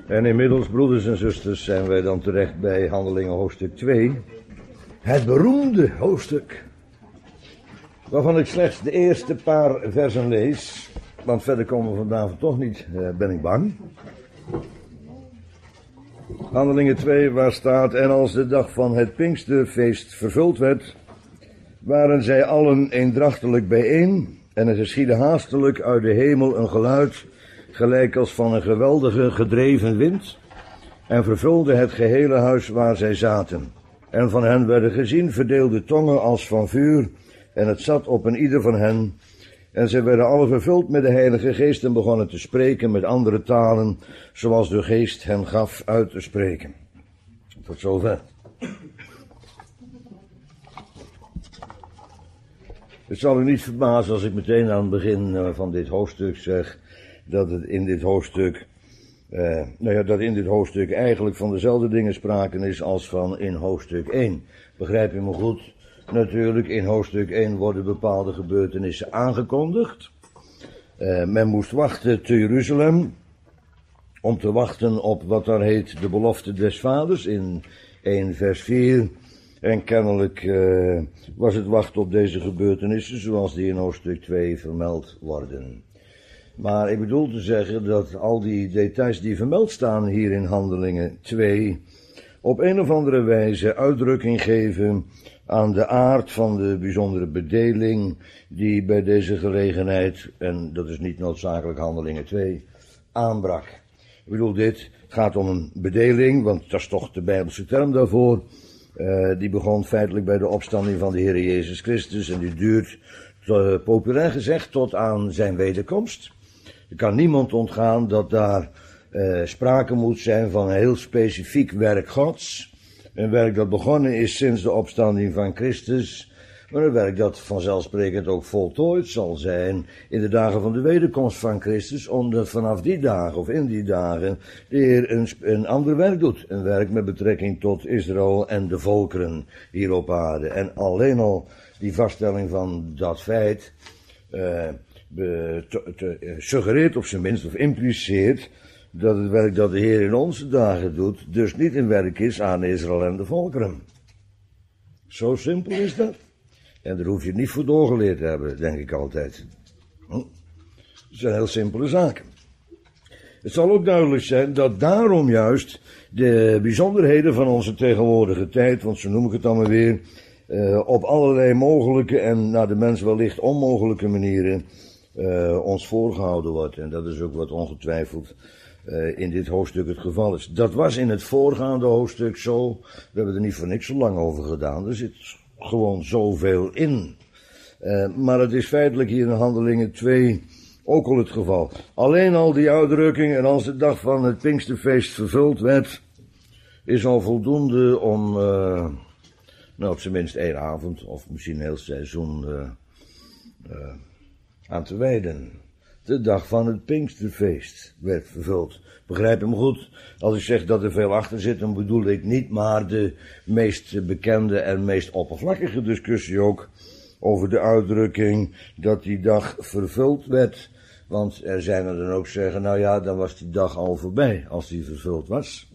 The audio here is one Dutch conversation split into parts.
En inmiddels, broeders en zusters, zijn wij dan terecht bij Handelingen hoofdstuk 2. Het beroemde hoofdstuk. Waarvan ik slechts de eerste paar versen lees. Want verder komen we vanavond toch niet, ben ik bang. Handelingen 2, waar staat: en als de dag van het Pinksterfeest vervuld werd, waren zij allen eendrachtelijk bijeen. En er geschiedde haastelijk uit de hemel een geluid, gelijk als van een geweldige gedreven wind, en vervulde het gehele huis waar zij zaten. En van hen werden gezien verdeelde tongen als van vuur, en het zat op een ieder van hen. En zij werden alle vervuld met de Heilige Geest en begonnen te spreken met andere talen, zoals de Geest hen gaf uit te spreken. Tot zover. Het zal u niet verbazen als ik meteen aan het begin van dit hoofdstuk zeg dat het in dit hoofdstuk, dat in dit hoofdstuk eigenlijk van dezelfde dingen sprake is als van in hoofdstuk 1. Begrijp je me goed? Natuurlijk, in hoofdstuk 1 worden bepaalde gebeurtenissen aangekondigd. Men moest wachten te Jeruzalem, om te wachten op wat daar heet de belofte des vaders in 1 vers 4. En kennelijk was het wachten op deze gebeurtenissen zoals die in hoofdstuk 2 vermeld worden. Maar ik bedoel te zeggen dat al die details die vermeld staan hier in Handelingen 2... op een of andere wijze uitdrukking geven aan de aard van de bijzondere bedeling die bij deze gelegenheid, en dat is niet noodzakelijk Handelingen 2, aanbrak. Ik bedoel dit, het gaat om een bedeling, want dat is toch de Bijbelse term daarvoor. Die begon feitelijk bij de opstanding van de Heer Jezus Christus en die duurt, populair gezegd, tot aan zijn wederkomst. Er kan niemand ontgaan dat daar sprake moet zijn van een heel specifiek werk Gods. Een werk dat begonnen is sinds de opstanding van Christus, maar een werk dat vanzelfsprekend ook voltooid zal zijn in de dagen van de wederkomst van Christus, omdat vanaf die dagen of in die dagen de Heer een ander werk doet. Een werk met betrekking tot Israël en de volkeren hier op aarde. En alleen al die vaststelling van dat feit suggereert op zijn minst of impliceert dat het werk dat de Heer in onze dagen doet, dus niet een werk is aan Israël en de volkeren. Zo simpel is dat. En daar hoef je niet voor doorgeleerd te hebben, denk ik altijd. Het zijn heel simpele zaken. Het zal ook duidelijk zijn dat daarom juist de bijzonderheden van onze tegenwoordige tijd, want zo noem ik het dan maar weer, op allerlei mogelijke en naar de mens wellicht onmogelijke manieren ons voorgehouden wordt. En dat is ook wat ongetwijfeld in dit hoofdstuk het geval is. Dat was in het voorgaande hoofdstuk zo. We hebben er niet voor niks zo lang over gedaan. Er zit gewoon zoveel in. Maar het is feitelijk hier in Handelingen 2 ook al het geval. Alleen al die uitdrukking, en als de dag van het Pinksterfeest vervuld werd, is al voldoende om, op zijn minst 1 avond, of misschien een heel seizoen, aan te wijden. De dag van het Pinksterfeest werd vervuld. Begrijp hem goed? Als ik zeg dat er veel achter zit, dan bedoel ik niet maar de meest bekende en meest oppervlakkige discussie ook over de uitdrukking dat die dag vervuld werd. Want er zijn er dan ook zeggen, nou ja, dan was die dag al voorbij als die vervuld was.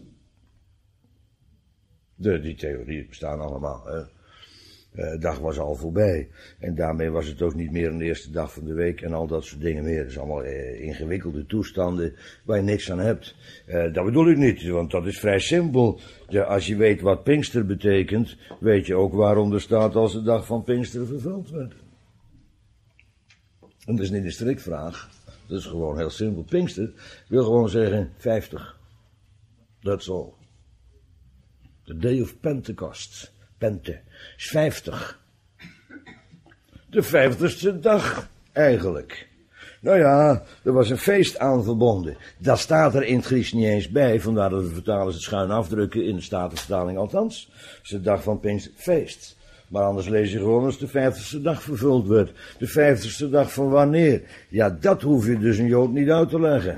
Die theorieën bestaan allemaal, hè. De dag was al voorbij. En daarmee was het ook niet meer een eerste dag van de week en al dat soort dingen meer. Het is allemaal ingewikkelde toestanden waar je niks aan hebt. Dat bedoel ik niet, want dat is vrij simpel. Als je weet wat Pinkster betekent, weet je ook waarom er staat als de dag van Pinkster vervuld werd. En dat is niet een strikvraag. Dat is gewoon heel simpel. Pinkster wil gewoon zeggen 50. That's all. The day of Pentecost. Pente is 50. De 50ste dag, eigenlijk. Nou ja, er was een feest aan verbonden. Dat staat er in het Grieks niet eens bij, vandaar dat de vertalers het schuin afdrukken, in de Statenvertaling althans. Het is de dag van Pinksterfeest. Maar anders lees je gewoon als de 50ste dag vervuld werd. De 50ste dag van wanneer? Ja, dat hoef je dus een Jood niet uit te leggen.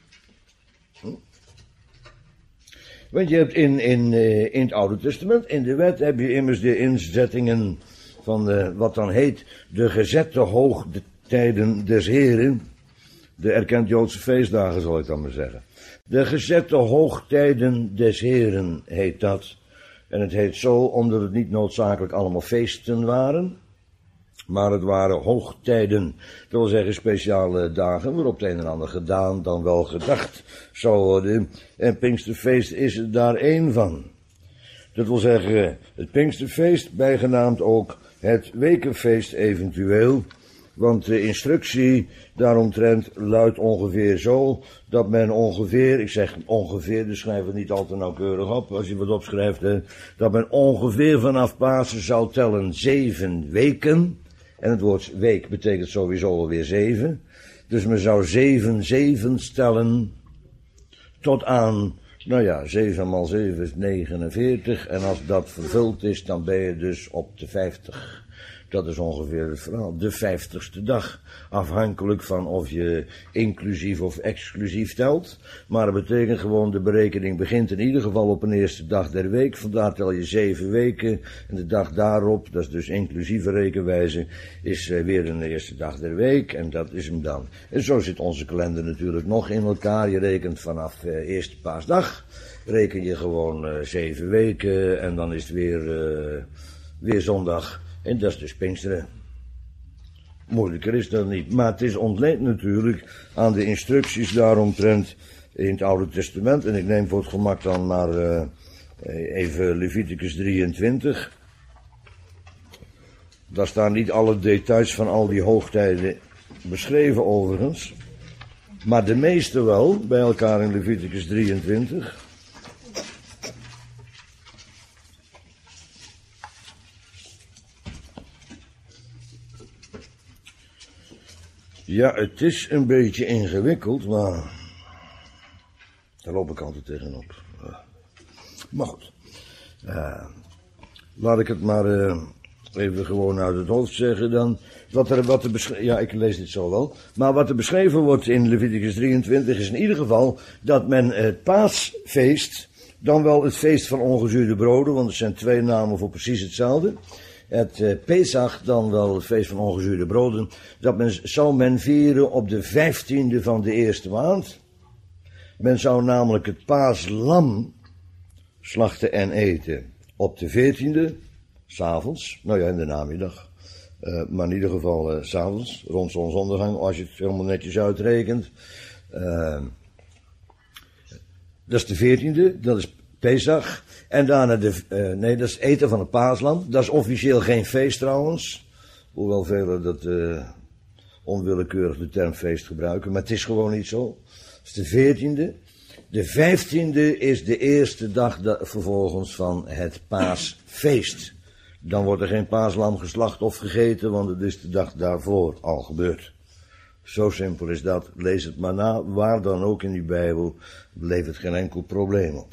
Want je hebt in het Oude Testament, in de wet, heb je immers de inzettingen van wat dan heet de gezette hoogtijden des Heren. De erkend Joodse feestdagen, zal ik dan maar zeggen. De gezette hoogtijden des Heren heet dat. En het heet zo omdat het niet noodzakelijk allemaal feesten waren. Maar het waren hoogtijden. Dat wil zeggen speciale dagen waarop het een en ander gedaan dan wel gedacht zou worden. En Pinksterfeest is er daar één van. Dat wil zeggen het Pinksterfeest, bijgenaamd ook het Wekenfeest eventueel. Want de instructie daaromtrent luidt ongeveer zo, dat men ongeveer, ik zeg ongeveer, dus schrijf het niet al te nauwkeurig op als je wat opschrijft, dat men ongeveer vanaf Pasen zou tellen 7 weken. En het woord week betekent sowieso alweer 7. Dus men zou 7 zevens tellen tot aan, 7 maal 7 is 49. En als dat vervuld is, dan ben je dus op de 50. Dat is ongeveer het verhaal. De 50ste dag. Afhankelijk van of je inclusief of exclusief telt. Maar dat betekent gewoon, de berekening begint in ieder geval op een eerste dag der week. Vandaar tel je 7 weken. En de dag daarop, dat is dus inclusieve rekenwijze, is weer een eerste dag der week. En dat is hem dan. En zo zit onze kalender natuurlijk nog in elkaar. Je rekent vanaf eerste paasdag. Reken je gewoon 7 weken. En dan is het weer zondag. En dat is dus Pinksteren. Moeilijker is dat niet. Maar het is ontleend natuurlijk aan de instructies daaromtrent in het Oude Testament. En ik neem voor het gemak dan maar even Leviticus 23. Daar staan niet alle details van al die hoogtijden beschreven overigens. Maar de meeste wel, bij elkaar in Leviticus 23. Ja, het is een beetje ingewikkeld, maar daar loop ik altijd tegenop. Maar goed, laat ik het maar even gewoon uit het hoofd zeggen dan. Ja, ik lees dit zo wel. Maar wat er beschreven wordt in Leviticus 23 is in ieder geval dat men het paasfeest, dan wel het feest van ongezuurde broden, want er zijn 2 namen voor precies hetzelfde. Het Pesach, dan wel het feest van ongezuurde broden, dat zou men vieren op de 15e van de eerste maand. Men zou namelijk het paaslam slachten en eten op de 14e, 's avonds, in de namiddag. Maar in ieder geval 's avonds, rond zonsondergang, als je het helemaal netjes uitrekent. Dat is de 14e, dat is Pesach. En daarna dat is eten van het paaslam. Dat is officieel geen feest trouwens. Hoewel velen dat onwillekeurig de term feest gebruiken. Maar het is gewoon niet zo. Dat is de 14e. De 15e is de eerste dag vervolgens van het paasfeest. Dan wordt er geen paaslam geslacht of gegeten, want het is de dag daarvoor al gebeurd. Zo simpel is dat. Lees het maar na, waar dan ook in die Bijbel, levert geen enkel probleem op.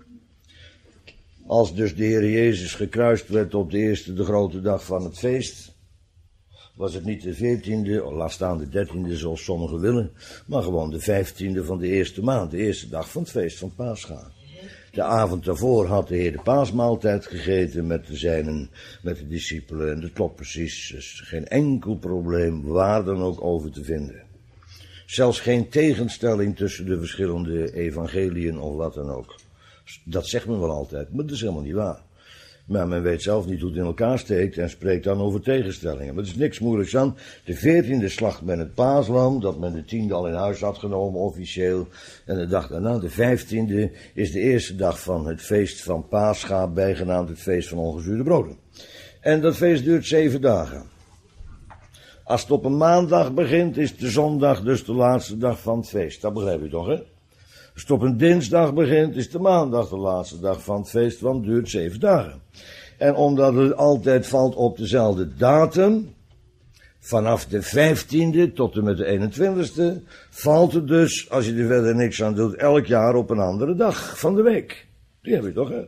Als dus de Heer Jezus gekruist werd op de grote dag van het feest, was het niet de 14e, laat staan de 13e zoals sommigen willen, maar gewoon de 15e van de eerste maand, de eerste dag van het feest van Pascha. De avond daarvoor had de Heer de paasmaaltijd gegeten met de zijnen, met de discipelen, en dat klopt precies, dus geen enkel probleem waar dan ook over te vinden. Zelfs geen tegenstelling tussen de verschillende evangeliën of wat dan ook. Dat zegt men wel altijd, maar dat is helemaal niet waar. Maar men weet zelf niet hoe het in elkaar steekt en spreekt dan over tegenstellingen. Maar er is niks moeilijks aan. De 14e slacht men het paaslam, dat men de 10e al in huis had genomen officieel. En de dag daarna, de 15e, is de eerste dag van het feest van Pascha, bijgenaamd het feest van ongezuurde broden. En dat feest duurt 7 dagen. Als het op een maandag begint, is de zondag dus de laatste dag van het feest. Dat begrijp je toch, hè? Als het op een dinsdag begint, is de maandag de laatste dag van het feest, want het duurt 7 dagen. En omdat het altijd valt op dezelfde datum, vanaf de 15e tot en met de 21e, valt het dus, als je er verder niks aan doet, elk jaar op een andere dag van de week. Die heb je toch, hè?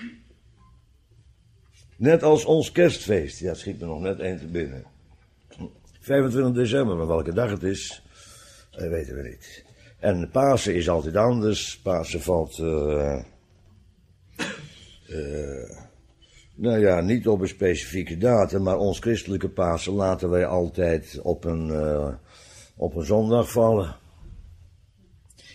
Net als ons kerstfeest. Ja, schiet me nog net één te binnen. 25 december, maar welke dag het is, weten we niet. En Pasen is altijd anders. Pasen valt, niet op een specifieke datum, maar ons christelijke Pasen laten wij altijd op een zondag vallen.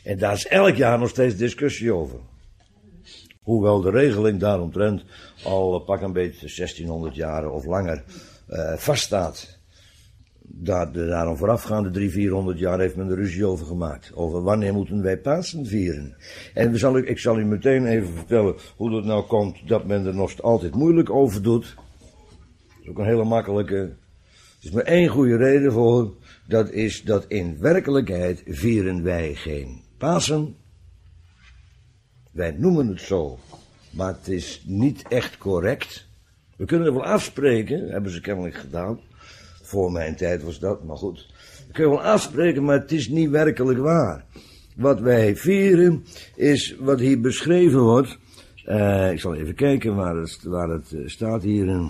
En daar is elk jaar nog steeds discussie over. Hoewel de regeling daaromtrent al pak een beetje 1600 jaar of langer vaststaat. Daarom voorafgaande 300-400 jaar heeft men er ruzie over gemaakt. Over wanneer moeten wij Pasen vieren. En ik zal u meteen even vertellen hoe het nou komt dat men er nog altijd moeilijk over doet. Dat is ook een hele makkelijke. Er is maar één goede reden voor. Dat is dat in werkelijkheid vieren wij geen Pasen. Wij noemen het zo. Maar het is niet echt correct. We kunnen er wel afspreken, hebben ze kennelijk gedaan. Voor mijn tijd was dat, maar goed. We kunnen wel afspreken, maar het is niet werkelijk waar. Wat wij vieren is wat hier beschreven wordt. Ik zal even kijken waar het staat hier.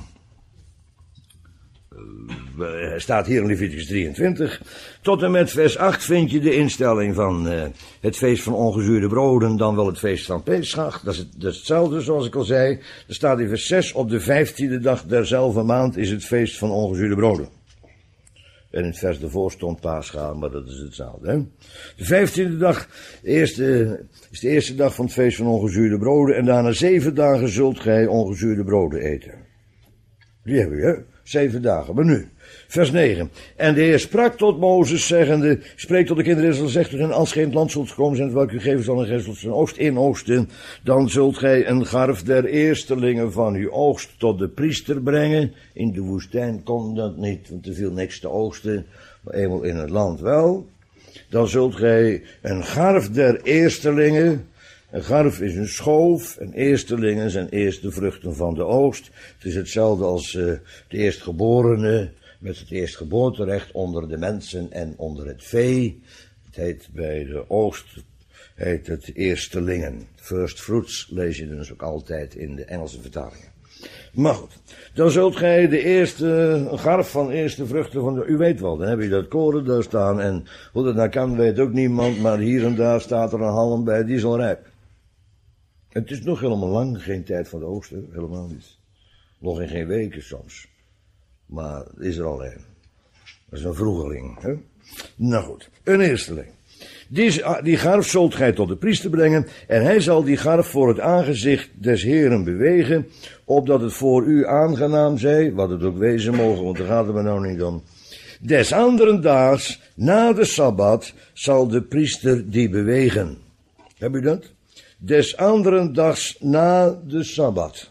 Staat hier in Leviticus 23. Tot en met vers 8 vind je de instelling van het feest van ongezuurde broden, dan wel het feest van Pesach. Dat is hetzelfde zoals ik al zei. Er staat in vers 6, op de 15e dag derzelfde maand is het feest van ongezuurde broden. En in het vers ervoor stond Pascha, maar dat is hetzelfde. Hè? De 15e dag is de eerste dag van het feest van ongezuurde broden. En daarna 7 dagen zult gij ongezuurde broden eten. Die hebben we, hè? 7 dagen, maar nu. Vers 9. En de Heer sprak tot Mozes, zeggende, spreek tot de kinderen Israël, zegt u, en als gij in het land zult komen zijn, welke u geven zal, en gij zult zijn oogst inoosten, dan zult gij een garf der eerstelingen van uw oogst tot de priester brengen. In de woestijn kon dat niet, want er viel niks te oogsten, maar eenmaal in het land wel. Dan zult gij een garf der eerstelingen. Een garf is een schoof en eerstelingen zijn eerste vruchten van de oogst. Het is hetzelfde als de eerstgeborene met het eerstgeboorterecht onder de mensen en onder het vee. Het heet bij de oogst heet het eerstelingen. First fruits lees je dus ook altijd in de Engelse vertalingen. Maar goed, dan zult gij de eerste garf van eerste vruchten van u weet wel, dan heb je dat koren daar staan en hoe dat nou kan weet ook niemand, maar hier en daar staat er een halm bij, die is al rijp. Het is nog helemaal lang, geen tijd van de oogst, helemaal niet. Nog in geen weken soms. Maar het is er al een. Dat is een vroegeling. Hè? Nou goed, een eersteling. Die garf zult gij tot de priester brengen, en hij zal die garf voor het aangezicht des Heeren bewegen, opdat het voor u aangenaam zij, wat het ook wezen mogen, want daar gaat het me nou niet om. Des anderen daags, na de Sabbat, zal de priester die bewegen. Heb u dat? Des anderen dags na de Sabbat.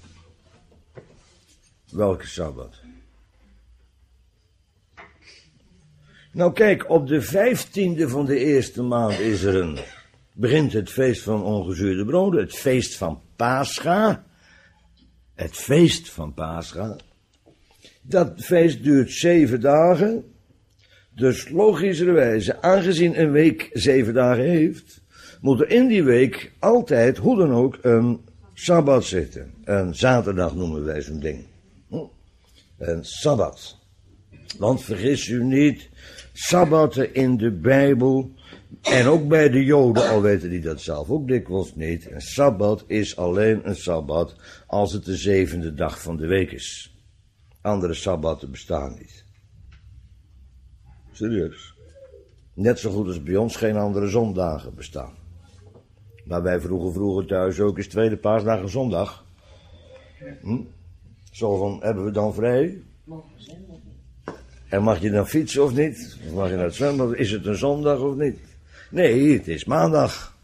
Welke Sabbat? Nou kijk, op de 15e van de eerste maand begint het feest van ongezuurde broden, het feest van Pascha. Het feest van Pascha. Dat feest duurt 7 dagen. Dus logischerwijze, aangezien een week 7 dagen heeft, moet er in die week altijd, hoe dan ook, een Sabbat zitten. Een zaterdag noemen wij zo'n ding. Een Sabbat. Want vergis u niet, Sabbatten in de Bijbel, en ook bij de Joden, al weten die dat zelf ook dikwijls niet, een Sabbat is alleen een Sabbat als het de 7e dag van de week is. Andere Sabbatten bestaan niet. Serieus. Net zo goed als bij ons geen andere zondagen bestaan. Maar wij vroeger thuis ook, is tweede paasdag een zondag. Zo van, hebben we dan vrij? En mag je dan fietsen of niet? Of mag je naar het zwembad? Is het een zondag of niet? Nee, het is maandag.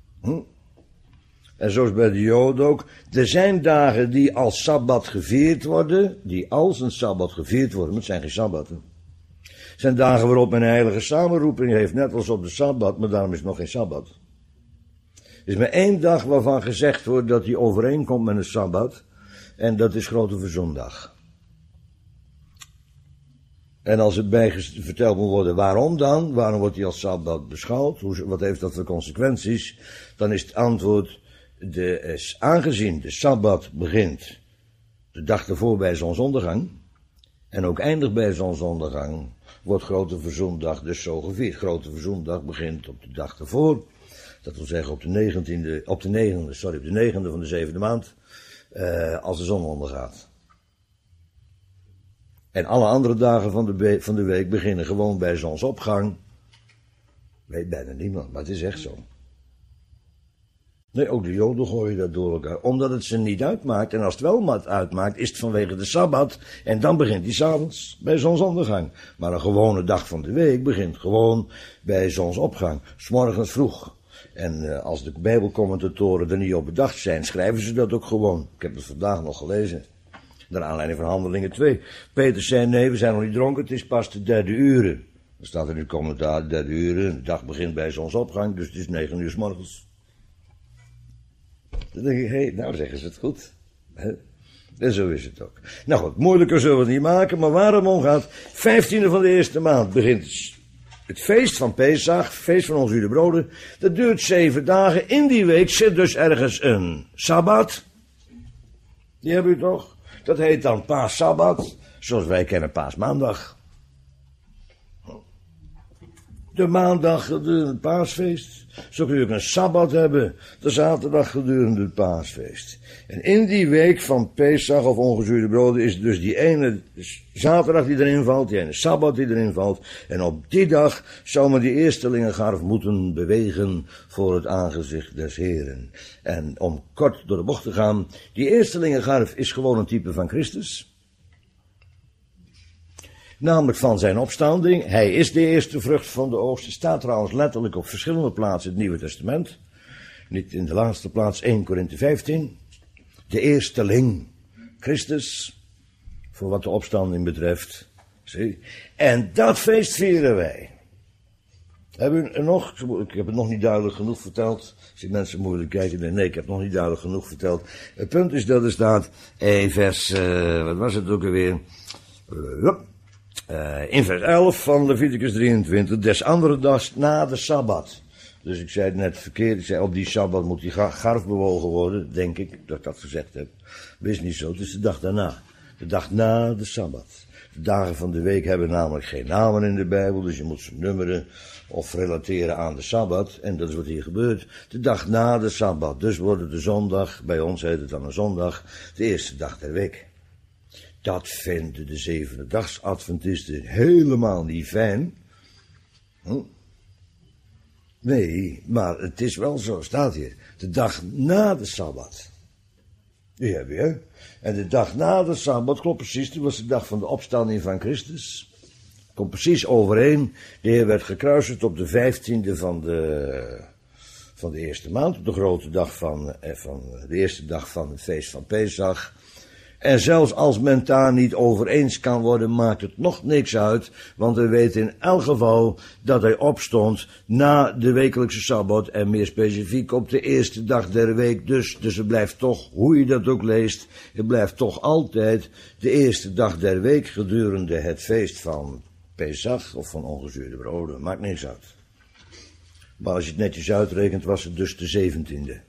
En zoals bij de Joden ook. Er zijn dagen die als Sabbat gevierd worden. Die als een Sabbat gevierd worden. Maar het zijn geen Sabbatten. Het zijn dagen waarop men een heilige samenroeping heeft. Net als op de Sabbat. Maar daarom is het nog geen Sabbat. Er is maar 1 dag waarvan gezegd wordt dat die overeenkomt met een Sabbat. En dat is Grote Verzoendag. En als het bij verteld moet worden, waarom dan? Waarom wordt die als Sabbat beschouwd? Wat heeft dat voor consequenties? Dan is het antwoord, aangezien de Sabbat begint de dag ervoor bij zonsondergang, en ook eindigt bij zonsondergang, wordt Grote Verzoendag dus zo gevierd. Grote Verzoendag begint op de dag ervoor, dat wil zeggen op de 9e van de 7e maand, als de zon ondergaat. En alle andere dagen van de week beginnen gewoon bij zonsopgang. Weet bijna niemand, maar het is echt zo. Nee, ook de Joden gooien dat door elkaar. Omdat het ze niet uitmaakt. En als het wel wat uitmaakt, is het vanwege de Sabbat. En dan begint die 's avonds bij zonsondergang. Maar een gewone dag van de week begint gewoon bij zonsopgang. 's Morgens vroeg. En als de Bijbelcommentatoren er niet op bedacht zijn, schrijven ze dat ook gewoon. Ik heb het vandaag nog gelezen. Naar aanleiding van Handelingen 2. Peter zei, nee, we zijn nog niet dronken, het is pas de 3e uren. Dan staat er in het commentaar, 3e uren. De dag begint bij zonsopgang, dus het is 9 uur 's morgens. Dan denk ik, hé, nou zeggen ze het goed. En zo is het ook. Nou goed, moeilijker zullen we het niet maken, maar waar het om gaat, 15e van de eerste maand begint het feest van Pesach, feest van ongezuurde broden. Dat duurt 7 dagen. In die week zit dus ergens een Sabbat. Die hebben u toch? Dat heet dan Paasabbat, zoals wij kennen Paasmaandag. De maandag gedurende het paasfeest. Zo kun je ook een sabbat hebben, de zaterdag gedurende het paasfeest. En in die week van Pesach of ongezuurde broden is dus die ene zaterdag die erin valt, die ene sabbat die erin valt. En op die dag zou men die eerstelingengarf moeten bewegen voor het aangezicht des Heren. En om kort door de bocht te gaan, die eerstelingengarf is gewoon een type van Christus. Namelijk van zijn opstanding. Hij is de eerste vrucht van de oogst. Het staat trouwens letterlijk op verschillende plaatsen in het Nieuwe Testament. Niet in de laatste plaats 1 Korinthe 15. De eersteling, Christus, voor wat de opstanding betreft. Zie. En dat feest vieren wij. Hebben u nog? Ik heb het nog niet duidelijk genoeg verteld. Als die mensen moeilijk kijken, nee, ik heb het nog niet duidelijk genoeg verteld. Het punt is dat er staat, vers, wat was het ook alweer? In vers 11 van Leviticus 23, des andere dags na de Sabbat. Dus ik zei het net verkeerd, ik zei op die Sabbat moet die garf bewogen worden, denk ik, dat ik dat gezegd heb. Wees niet zo, het is de dag daarna. De dag na de Sabbat. De dagen van de week hebben namelijk geen namen in de Bijbel, dus je moet ze nummeren of relateren aan de Sabbat. En dat is wat hier gebeurt. De dag na de Sabbat. Dus wordt het de zondag, bij ons heet het dan een zondag, de eerste dag der week. Dat vinden de zevendedagsadventisten helemaal niet fijn. Nee, maar het is wel zo, staat hier. De dag na de Sabbat. Die heb je. En de dag na de Sabbat, klopt precies, dat was de dag van de opstanding van Christus. Komt precies overeen. De Heer werd gekruisigd op de 15e van de eerste maand. Op de grote dag van de eerste dag van het feest van Pesach. En zelfs als men daar niet over eens kan worden, maakt het nog niks uit. Want we weten in elk geval dat hij opstond na de wekelijkse Sabbat. En meer specifiek op de eerste dag der week. Dus het blijft toch, hoe je dat ook leest, het blijft toch altijd de eerste dag der week gedurende het feest van Pesach of van ongezuurde broden. Maakt niks uit. Maar als je het netjes uitrekent, was het dus de 17e.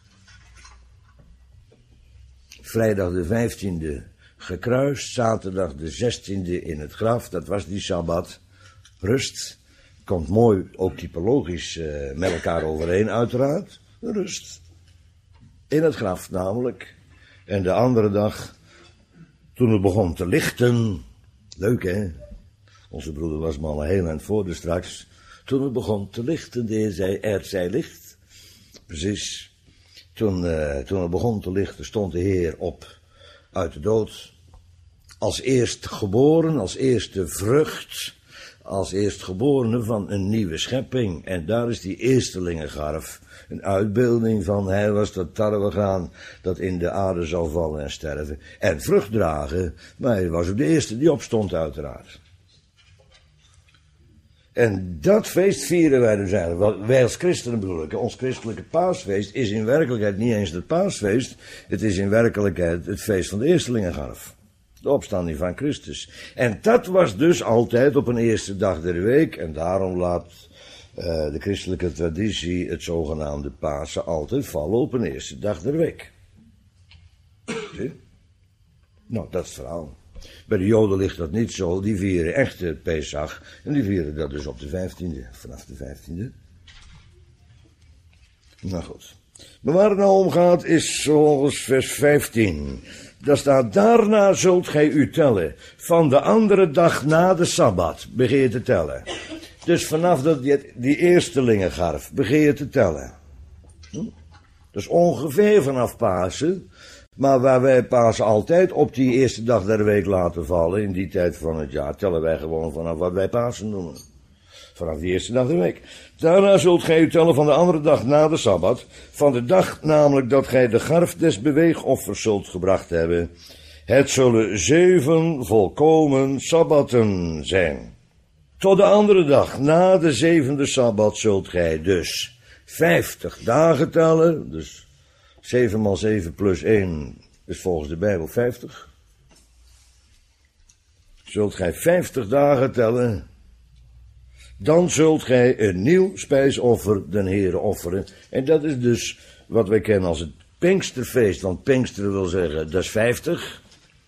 Vrijdag de 15e gekruist, zaterdag de 16e in het graf, dat was die Sabbat. Rust, komt mooi ook typologisch met elkaar overeen uiteraard. Rust, in het graf namelijk. En de andere dag, toen het begon te lichten, leuk hè, onze broeder was me al een heel eind voor, dus straks, toen het begon te lichten, de Heer zei, er zij licht, precies. Toen het begon te lichten, stond de Heer op uit de dood. Als eerstgeboren, als eerste vrucht, als eerstgeborene van een nieuwe schepping. En daar is die eerstelingengarf, een uitbeelding van hij was dat tarwegraan dat in de aarde zal vallen en sterven. En vrucht dragen, maar hij was ook de eerste die opstond uiteraard. En dat feest vieren wij dus eigenlijk. Wij als christenen bedoel ik. Ons christelijke paasfeest is in werkelijkheid niet eens het paasfeest. Het is in werkelijkheid het feest van de eerstelingengarf. De opstanding van Christus. En dat was dus altijd op een eerste dag der week. En daarom laat de christelijke traditie het zogenaamde Pasen altijd vallen op een eerste dag der week. Zie? Nou, dat is het verhaal. Bij de Joden ligt dat niet zo, die vieren echt het Pesach. En die vieren dat dus op de 15e, vanaf de 15e. Nou goed. Maar waar het nou om gaat is volgens vers 15. Daar staat, daarna zult gij u tellen. Van de andere dag na de Sabbat begin je te tellen. Dus vanaf die eerstelingengarf begin je te tellen. Dus ongeveer vanaf Pasen. Maar waar wij Pasen altijd op die eerste dag der week laten vallen, in die tijd van het jaar, tellen wij gewoon vanaf wat wij Pasen noemen. Vanaf die eerste dag der week. Daarna zult gij u tellen van de andere dag na de Sabbat, van de dag namelijk dat gij de garf des beweegoffers zult gebracht hebben. Het zullen 7 volkomen Sabbatten zijn. Tot de andere dag, na de 7e Sabbat, zult gij dus 50 dagen tellen. Dus 7 maal 7 plus 1 is volgens de Bijbel 50. Zult gij 50 dagen tellen. Dan zult gij een nieuw spijsoffer den Heere offeren. En dat is dus wat wij kennen als het Pinksterfeest. Want Pinksteren wil zeggen, dat is 50.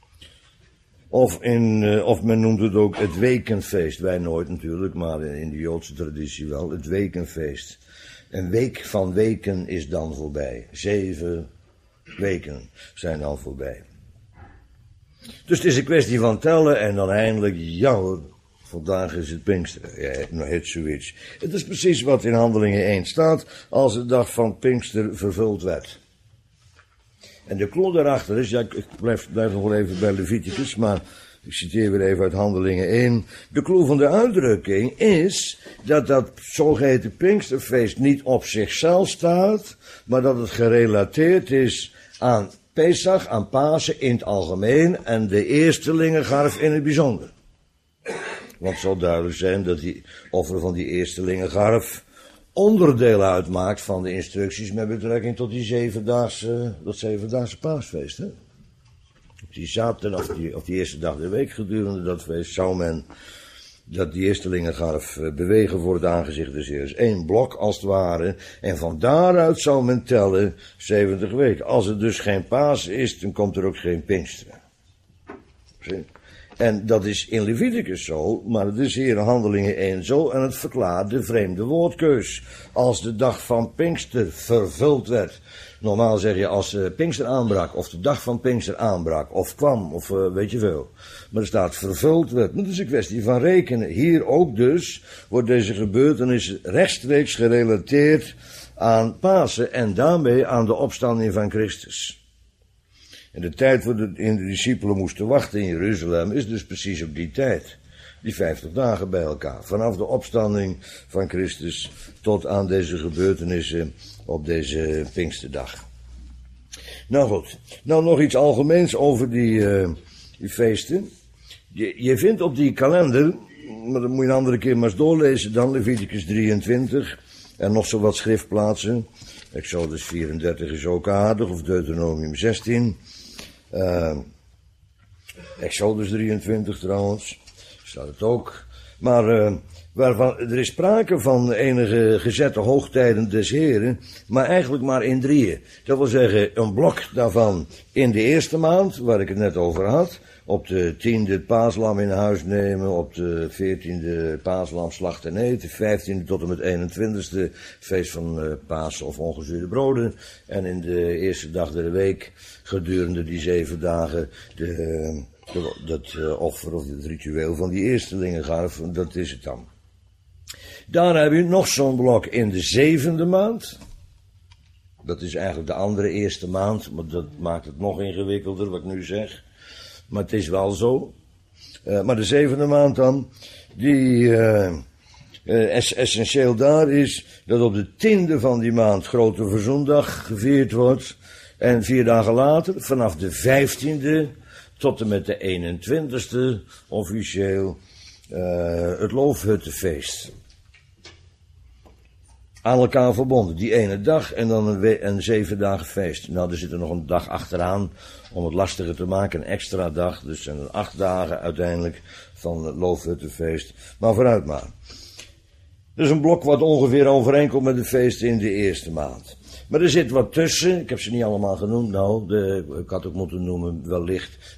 Of men noemt het ook het wekenfeest. Wij nooit natuurlijk, maar in de Joodse traditie wel. Het wekenfeest. Een week van weken is dan voorbij. 7 weken zijn dan voorbij. Dus het is een kwestie van tellen en dan eindelijk, ja hoor, vandaag is het Pinksteren. Ja, nou het zoiets. Het is precies wat in Handelingen 1 staat, als de dag van Pinkster vervuld werd. En de klot daarachter is, ja, ik blijf nog wel even bij Leviticus, maar ik citeer weer even uit Handelingen 1. De clue van de uitdrukking is dat zogeheten Pinksterfeest niet op zichzelf staat, maar dat het gerelateerd is aan Pesach, aan Pasen in het algemeen en de eerstelingengarf in het bijzonder. Want het zal duidelijk zijn dat die offer van die eerstelingengarf onderdeel uitmaakt van de instructies met betrekking tot dat zevendaagse paasfeest. Hè? Op die zaterdag, of die eerste dag der week gedurende dat feest, zou men die eerstelingengarf bewegen voor het aangezicht des Heers. 1 blok als het ware. En van daaruit zou men tellen 70 weken. Als het dus geen paas is, dan komt er ook geen Pinksteren. Zie? En dat is in Leviticus zo, maar het is hier in Handelingen 1 zo, en het verklaart de vreemde woordkeus. Als de dag van Pinkster vervuld werd. Normaal zeg je als Pinkster aanbrak, of de dag van Pinkster aanbrak, of kwam, of weet je veel. Maar er staat vervuld werd. Dat is een kwestie van rekenen. Hier ook dus wordt deze gebeurtenis rechtstreeks gerelateerd aan Pasen en daarmee aan de opstanding van Christus. En de tijd waarin de discipelen moesten wachten in Jeruzalem is dus precies op die tijd. Die 50 dagen bij elkaar. Vanaf de opstanding van Christus tot aan deze gebeurtenissen op deze Pinksterdag. Nou goed, nou nog iets algemeens over die feesten. Je vindt op die kalender, maar dat moet je een andere keer maar eens doorlezen dan, Leviticus 23 en nog zo wat schriftplaatsen. Exodus 34 is ook aardig, of Deuteronomium 16. Exodus 23 trouwens, staat het ook. Maar waarvan er is sprake van enige gezette hoogtijden des Heren, maar eigenlijk maar in 3. Dat wil zeggen, een blok daarvan in de eerste maand, waar ik het net over had. Op de 10e het paaslam in huis nemen, op de 14e paaslam slachten en eten, 15e tot en met 21e feest van Pasen of ongezuurde broden. En in de eerste dag der week, gedurende die 7 dagen, dat offer of het ritueel van die eerstelingengarf, dat is het dan. Daar heb je nog zo'n blok in de 7e maand. Dat is eigenlijk de andere eerste maand, maar dat maakt het nog ingewikkelder wat ik nu zeg. Maar het is wel zo. Maar de 7e maand dan, die essentieel daar is dat op de 10e van die maand Grote Verzoendag gevierd wordt. En 4 dagen later, vanaf de 15e tot en met de 21e officieel het Loofhuttenfeest. Aan elkaar verbonden, die ene dag en dan een 7 dagen feest. Nou, er zit er nog een dag achteraan om het lastiger te maken, een extra dag. Dus zijn er 8 dagen uiteindelijk van het Loofhuttenfeest. Maar vooruit maar. Dus een blok wat ongeveer overeenkomt met de feesten in de eerste maand. Maar er zit wat tussen, ik heb ze niet allemaal genoemd, nou, ik had ook moeten noemen wellicht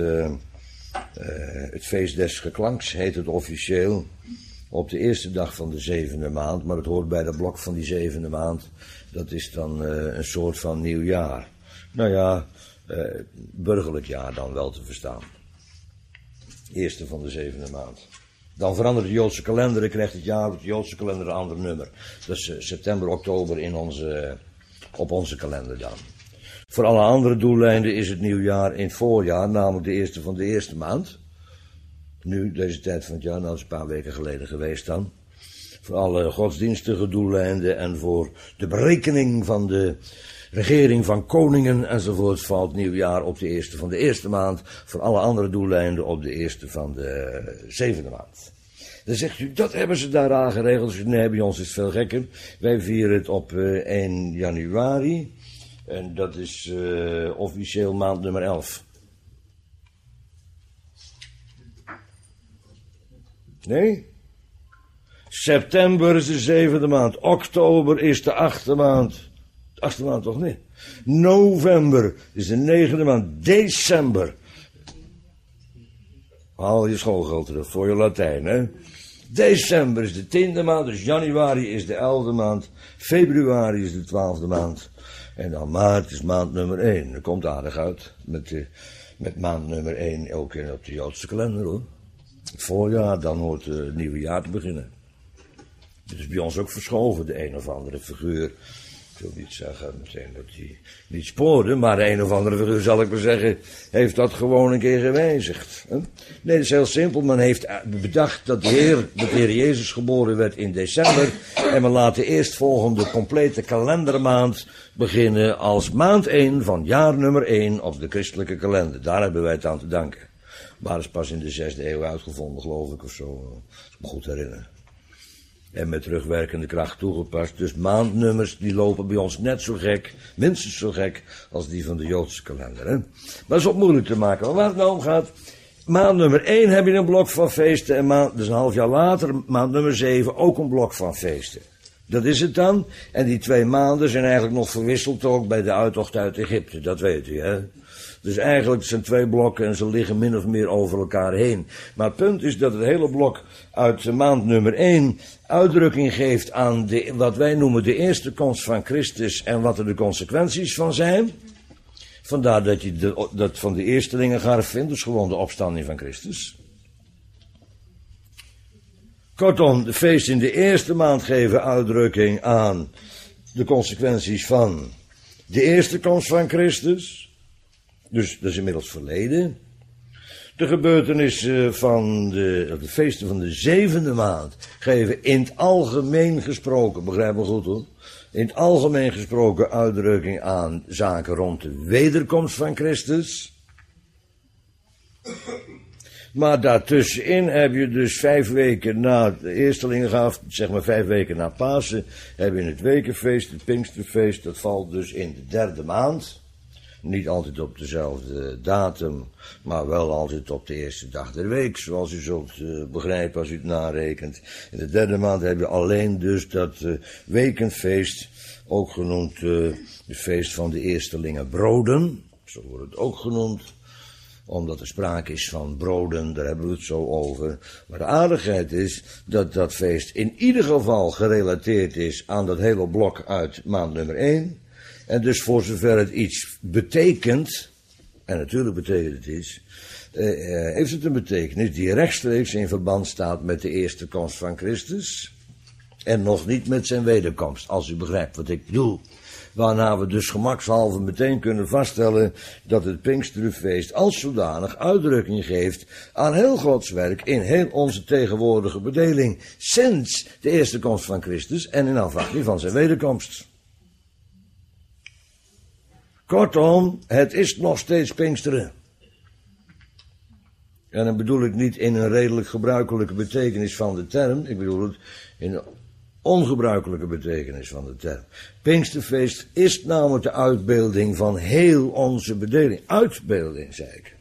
het feest des geklanks, heet het officieel. Op de eerste dag van de 7e maand, maar het hoort bij dat blok van die 7e maand. Dat is dan een soort van nieuwjaar. Nou ja, burgerlijk jaar dan wel te verstaan. Eerste van de 7e maand. Dan verandert de Joodse kalender en krijgt het jaar op de Joodse kalender een ander nummer. Dat is september, oktober op onze kalender dan. Voor alle andere doeleinden is het nieuwjaar in het voorjaar, namelijk de eerste van de eerste maand. Nu, deze tijd van het jaar, nou dat is een paar weken geleden geweest dan. Voor alle godsdienstige doeleinden en voor de berekening van de regering van koningen enzovoort valt nieuwjaar op de eerste van de eerste maand. Voor alle andere doeleinden op de eerste van de zevende maand. Dan zegt u, dat hebben ze daar aan geregeld. Dus nee, bij ons is het veel gekker. Wij vieren het op 1 januari. En dat is officieel maand nummer 11. Nee? September is de zevende maand. Oktober is de 8e maand. De 8e maand toch niet? November is de 9e maand. December. Haal je schoolgeld terug voor je Latijn, hè? December is de 10e maand. Dus januari is de 11e maand. Februari is de 12e maand. En dan maart is maand nummer 1. Dat komt aardig uit. Met maand nummer 1 ook op de Joodse kalender, hoor. Het voorjaar, dan hoort het nieuwe jaar te beginnen. Het is bij ons ook verschoven, de een of andere figuur. Ik wil niet zeggen meteen dat hij niet spoorde, maar de een of andere figuur, zal ik maar zeggen, heeft dat gewoon een keer gewijzigd. Nee, dat is heel simpel. Men heeft bedacht dat de Heer Jezus geboren werd in december. En men laat de eerstvolgende complete kalendermaand beginnen als maand 1 van jaar nummer 1 op de christelijke kalender. Daar hebben wij het aan te danken. Maar dat is pas in de 6e eeuw uitgevonden, geloof ik, of zo. Als ik me goed herinner. En met terugwerkende kracht toegepast. Dus maandnummers die lopen bij ons net zo gek, minstens zo gek, als die van de Joodse kalender. Hè? Maar dat is ook moeilijk te maken. Maar waar het nou om gaat, maand nummer 1 heb je een blok van feesten. En dus een half jaar later, maand nummer 7, ook een blok van feesten. Dat is het dan. En die 2 maanden zijn eigenlijk nog verwisseld ook bij de uittocht uit Egypte. Dat weet u, hè. Dus eigenlijk zijn 2 blokken en ze liggen min of meer over elkaar heen. Maar het punt is dat het hele blok uit maand nummer 1 uitdrukking geeft aan wat wij noemen de eerste komst van Christus en wat er de consequenties van zijn. Vandaar dat je dat van de eerstelingengarf vindt, dus gewoon de opstanding van Christus. Kortom, de feesten in de eerste maand geven uitdrukking aan de consequenties van de eerste komst van Christus. Dus dat is inmiddels verleden. De gebeurtenissen van de feesten van de 7e maand geven in het algemeen gesproken, begrijp me goed hoor, in het algemeen gesproken uitdrukking aan zaken rond de wederkomst van Christus. Maar daartussenin heb je dus 5 weken na de eerstelingengaaf, zeg maar 5 weken na Pasen, heb je het wekenfeest, het Pinksterfeest, dat valt dus in de 3e maand. Niet altijd op dezelfde datum, maar wel altijd op de eerste dag der week, zoals u zult begrijpen als u het narekent. In de 3e maand heb je alleen dus dat wekenfeest, ook genoemd het feest van de eerstelingen broden, zo wordt het ook genoemd. Omdat er sprake is van broden, daar hebben we het zo over. Maar de aardigheid is dat dat feest in ieder geval gerelateerd is aan dat hele blok uit maand nummer 1. En dus voor zover het iets betekent, en natuurlijk betekent het iets, heeft het een betekenis die rechtstreeks in verband staat met de eerste komst van Christus. En nog niet met zijn wederkomst, als u begrijpt wat ik bedoel. Waarna we dus gemakshalve meteen kunnen vaststellen dat het Pinksterfeest als zodanig uitdrukking geeft aan heel Gods werk in heel onze tegenwoordige bedeling sinds de eerste komst van Christus en in afwachting van zijn wederkomst. Kortom, het is nog steeds Pinksteren. En dan bedoel ik niet in een redelijk gebruikelijke betekenis van de term, ik bedoel het in een ongebruikelijke betekenis van de term. Pinksterfeest is namelijk de uitbeelding van heel onze bedeling. Uitbeelding, zei ik.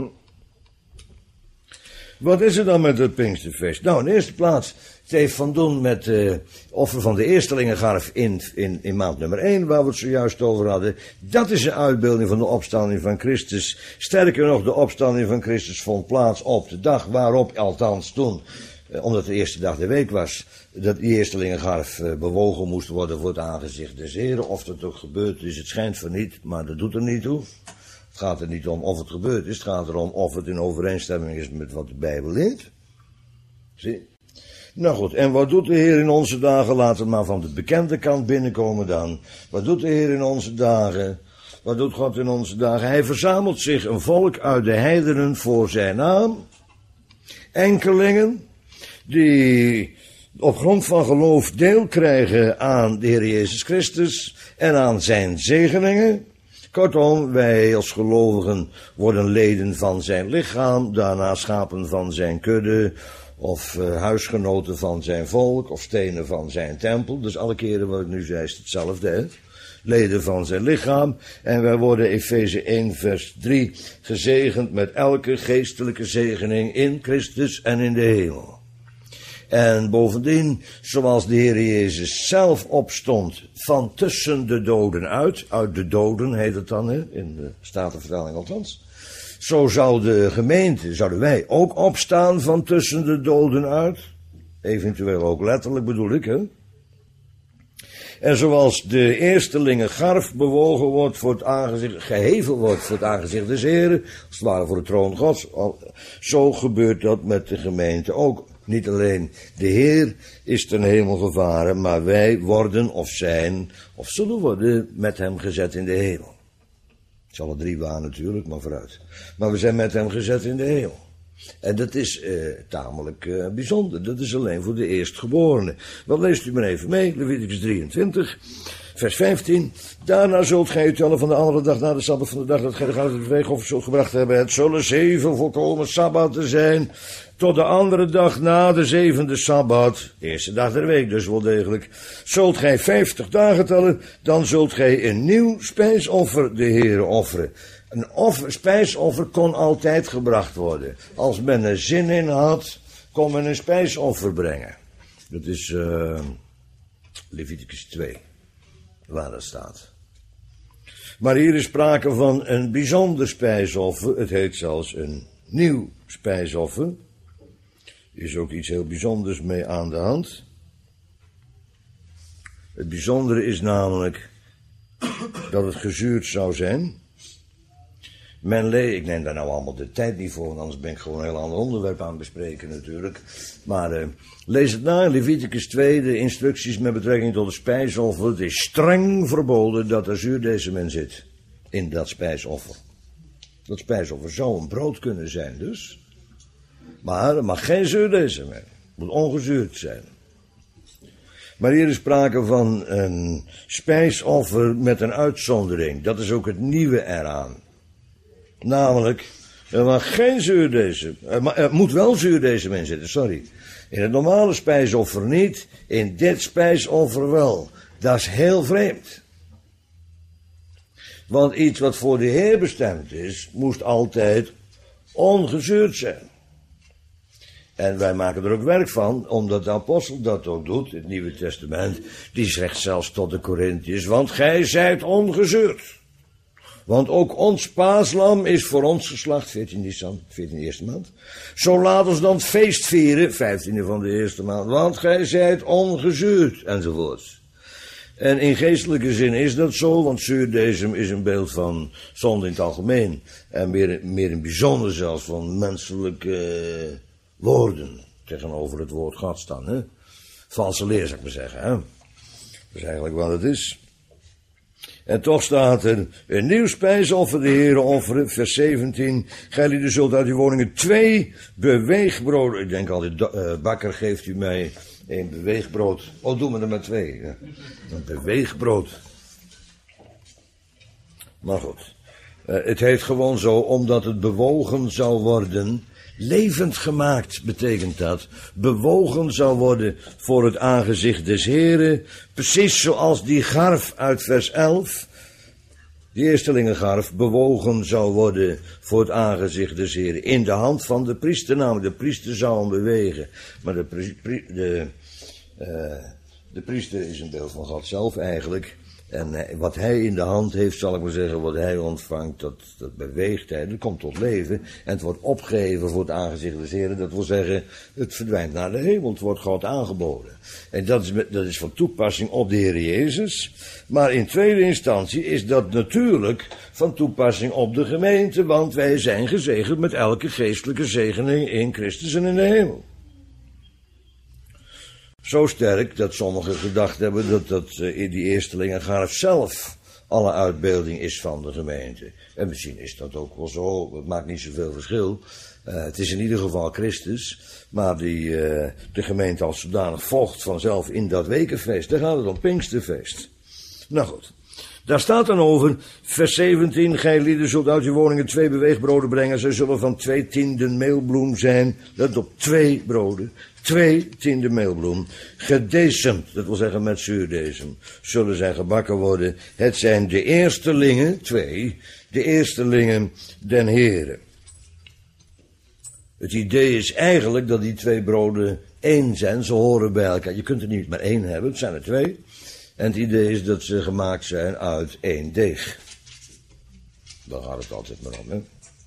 Wat is er dan met het Pinksterfeest? Nou, in de eerste plaats, het heeft van doen met het offer van de eerstelingengarf in maand nummer 1, waar we het zojuist over hadden. Dat is een uitbeelding van de opstanding van Christus. Sterker nog, de opstanding van Christus vond plaats op de dag waarop, althans toen, omdat de eerste dag de week was, dat die eerstelingengarf bewogen moest worden voor het aangezicht des Heren. Of dat ook gebeurd is, het schijnt van niet, maar dat doet er niet toe. Het gaat er niet om of het gebeurd is, het gaat erom of het in overeenstemming is met wat de Bijbel leert. Zie? Nou goed, en wat doet de Heer in onze dagen? Laten we maar van de bekende kant binnenkomen dan. Wat doet de Heer in onze dagen? Wat doet God in onze dagen? Hij verzamelt zich een volk uit de heidenen voor zijn naam. Enkelingen die op grond van geloof deel krijgen aan de Heer Jezus Christus en aan zijn zegeningen. Kortom, wij als gelovigen worden leden van zijn lichaam, daarna schapen van zijn kudde, of huisgenoten van zijn volk, of stenen van zijn tempel. Dus alle keren wat ik nu zei is hetzelfde, hè? Leden van zijn lichaam. En wij worden, Efeze 1 vers 3, gezegend met elke geestelijke zegening in Christus en in de hemel. En bovendien, zoals de Heer Jezus zelf opstond van tussen de doden uit de doden heet het dan, hè, in de Statenvertaling althans. Zo zou de gemeente, zouden wij ook opstaan van tussen de doden uit. Eventueel ook letterlijk bedoel ik, hè. En zoals de eerstelingen garf bewogen wordt voor het aangezicht, geheven wordt voor het aangezicht des Heren, als het ware voor de troon Gods, zo gebeurt dat met de gemeente ook. Niet alleen de Heer is ten hemel gevaren, maar wij worden of zijn, of zullen worden met hem gezet in de hemel. Het is alle drie waar natuurlijk, maar vooruit. Maar we zijn met hem gezet in de hemel. En dat is tamelijk bijzonder. Dat is alleen voor de eerstgeborenen. Wat leest u maar even mee, Leviticus 23, vers 15. Daarna zult gij u tellen van de andere dag na de Sabbat van de dag dat gij de gouden weegoffer zult gebracht hebben. Het zullen 7 volkomen Sabbatten zijn. Tot de andere dag na de 7e Sabbat, eerste dag der week dus wel degelijk, zult gij 50 dagen tellen, dan zult gij een nieuw spijsoffer de Heere offeren. Een spijsoffer kon altijd gebracht worden. Als men er zin in had, kon men een spijsoffer brengen. Dat is Leviticus 2, waar dat staat. Maar hier is sprake van een bijzonder spijsoffer. Het heet zelfs een nieuw spijsoffer. Er is ook iets heel bijzonders mee aan de hand. Het bijzondere is namelijk dat het gezuurd zou zijn. Ik neem daar nou allemaal de tijd niet voor, want anders ben ik gewoon een heel ander onderwerp aan het bespreken natuurlijk. Maar lees het na in Leviticus 2, de instructies met betrekking tot het spijsoffer. Het is streng verboden dat er zuurdesem in zit, in dat spijsoffer. Dat spijsoffer zou een brood kunnen zijn dus. Maar er mag geen zuurdesem in. Het moet ongezuurd zijn. Maar hier is sprake van een spijsoffer met een uitzondering. Dat is ook het nieuwe eraan. Namelijk, er mag geen zuurdesem. Er moet wel zuurdesem in zitten, sorry. In het normale spijsoffer niet, in dit spijsoffer wel. Dat is heel vreemd. Want iets wat voor de Heer bestemd is, moest altijd ongezuurd zijn. En wij maken er ook werk van, omdat de apostel dat ook doet, het Nieuwe Testament. Die zegt zelfs tot de Korintiërs, want gij zijt ongezuurd. Want ook ons paaslam is voor ons geslacht, 14 Nisan, 14e eerste maand. Zo laat ons dan het feest vieren, 15e van de eerste maand, want gij zijt ongezuurd, enzovoort. En in geestelijke zin is dat zo, want zuurdesem is een beeld van zonde in het algemeen. En meer in bijzonder zelfs van menselijke woorden tegenover het woord Gods dan, hè. Valse leer, zou ik maar zeggen, hè. Dat is eigenlijk wat het is. En toch staat er, een nieuw spijsoffer de Heere offeren, vers 17. Gij zult uit uw woningen 2 beweegbroden. Ik denk altijd, bakker geeft u mij een beweegbrood. Oh, doe me er maar 2. Ja. Een beweegbrood. Maar goed. Het heet gewoon zo, omdat het bewogen zou worden. Levend gemaakt betekent dat. Bewogen zou worden voor het aangezicht des Heren. Precies zoals die garf uit vers 11. Die eerstelingengarf bewogen zou worden voor het aangezicht des Heren. In de hand van de priester, namelijk de priester zou hem bewegen. Maar de priester is een beeld van God zelf eigenlijk. En wat hij in de hand heeft, zal ik maar zeggen, wat hij ontvangt, dat beweegt hij, dat komt tot leven. En het wordt opgeheven voor het aangezicht des Heren. Dat wil zeggen, het verdwijnt naar de hemel, het wordt God aangeboden. En dat is van toepassing op de Heer Jezus. Maar in tweede instantie is dat natuurlijk van toepassing op de gemeente, want wij zijn gezegend met elke geestelijke zegening in Christus en in de hemel. Zo sterk dat sommigen gedacht hebben dat in die eerstelingengaarf zelf alle uitbeelding is van de gemeente. En misschien is dat ook wel zo, het maakt niet zoveel verschil. Het is in ieder geval Christus, maar de gemeente als zodanig volgt vanzelf in dat wekenfeest. Daar gaat het om, Pinksterfeest. Nou goed, daar staat dan over, vers 17, gij lieden zult uit je woningen 2 beweegbroden brengen, zij zullen van 2/10 meelbloem zijn, dat op 2 broden, 2/10 meelbloem, gedecemd, dat wil zeggen met zuurdesem, zullen zij gebakken worden. Het zijn de eerstelingen, 2, de eerstelingen den Heere. Het idee is eigenlijk dat die 2 broden 1 zijn, ze horen bij elkaar. Je kunt er niet maar 1 hebben, het zijn er 2. En het idee is dat ze gemaakt zijn uit 1 deeg. Daar gaat het altijd maar om, hè.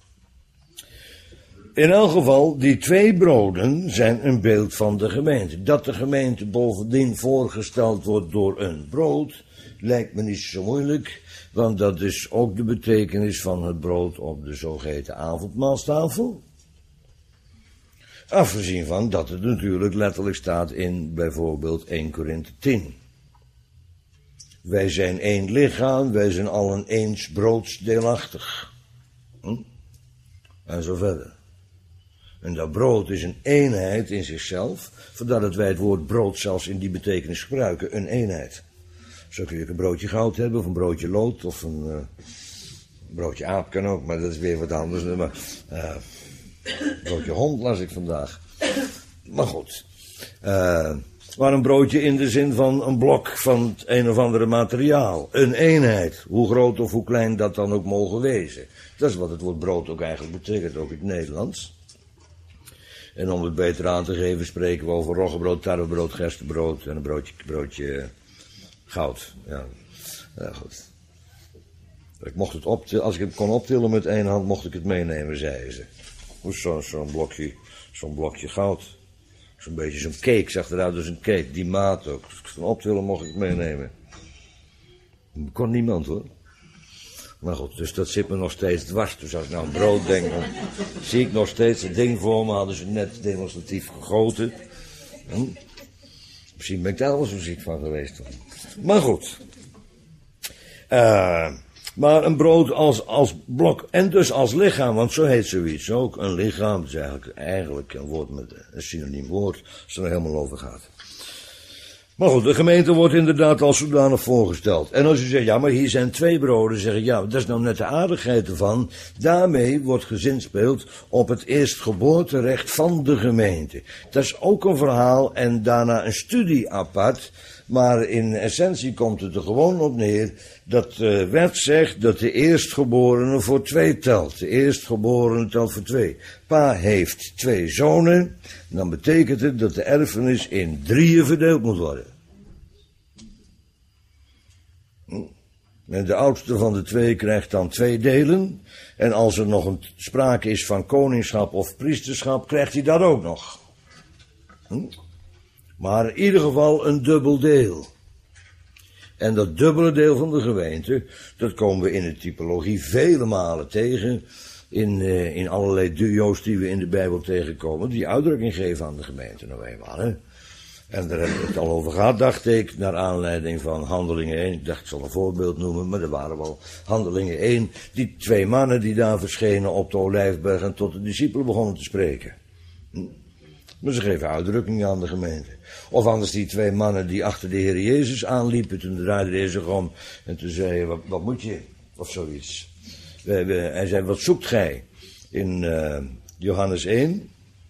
In elk geval, die 2 broden zijn een beeld van de gemeente. Dat de gemeente bovendien voorgesteld wordt door een brood, lijkt me niet zo moeilijk, want dat is ook de betekenis van het brood op de zogeheten avondmaalstafel. Afgezien van dat het natuurlijk letterlijk staat in bijvoorbeeld 1 Korinthe 10. Wij zijn 1 lichaam, wij zijn allen eens broodsdeelachtig. En zo verder. En dat brood is een eenheid in zichzelf, vandaar dat wij het woord brood zelfs in die betekenis gebruiken, een eenheid. Zo kun je een broodje goud hebben, of een broodje lood, of een broodje aap kan ook, maar dat is weer wat anders. Maar, broodje hond las ik vandaag. Maar goed. Maar een broodje in de zin van een blok van het een of andere materiaal. Een eenheid. Hoe groot of hoe klein dat dan ook mogen wezen. Dat is wat het woord brood ook eigenlijk betekent, ook in het Nederlands. En om het beter aan te geven spreken we over roggebrood, tarwebrood, gerstebrood en een broodje goud. Ja, goed. Ik mocht het optillen, als ik het kon optillen met 1 hand, mocht ik het meenemen, zeiden ze. Hoe zo'n blokje goud. Zo'n beetje zo'n cake, zag eruit als een cake, die maat ook. Als ik het kon optillen, mocht ik het meenemen. Dat kon niemand hoor. Maar goed, dus dat zit me nog steeds dwars. Dus als ik nou een brood denk, dan zie ik nog steeds het ding voor me, hadden ze net demonstratief gegoten. Misschien ben ik daar wel zo ziek van geweest. Maar goed. Maar een brood als blok en dus als lichaam, want zo heet zoiets ook. Een lichaam is eigenlijk een woord met een synoniem woord, als het er helemaal over gaat. Maar goed, de gemeente wordt inderdaad als zodanig voorgesteld. En als u zegt, ja, maar hier zijn 2 broden, zeg ik, ja, dat is nou net de aardigheid ervan. Daarmee wordt gezinspeeld op het eerstgeboorterecht van de gemeente. Dat is ook een verhaal en daarna een studie apart. Maar in essentie komt het er gewoon op neer dat de wet zegt dat de eerstgeborene voor 2 telt. De eerstgeborene telt voor 2. Pa heeft 2 zonen, dan betekent het dat de erfenis in 3 verdeeld moet worden. En de oudste van de 2 krijgt dan 2 delen. En als er nog sprake is van koningschap of priesterschap, krijgt hij dat ook nog. Maar in ieder geval een dubbel deel. En dat dubbele deel van de gemeente, dat komen we in de typologie vele malen tegen. In allerlei duo's die we in de Bijbel tegenkomen, die uitdrukking geven aan de gemeente nou eenmaal. Hè? En daar hebben we het al over gehad, dacht ik, naar aanleiding van Handelingen 1. Ik dacht, ik zal een voorbeeld noemen, maar er waren wel Handelingen 1. Die 2 mannen die daar verschenen op de Olijfberg en tot de discipelen begonnen te spreken. Maar ze geven uitdrukking aan de gemeente. Of anders die 2 mannen die achter de Heer Jezus aanliepen, toen draaide hij zich om en toen zei hij, wat moet je? Of zoiets. Hij zei, wat zoekt gij? In Johannes 1.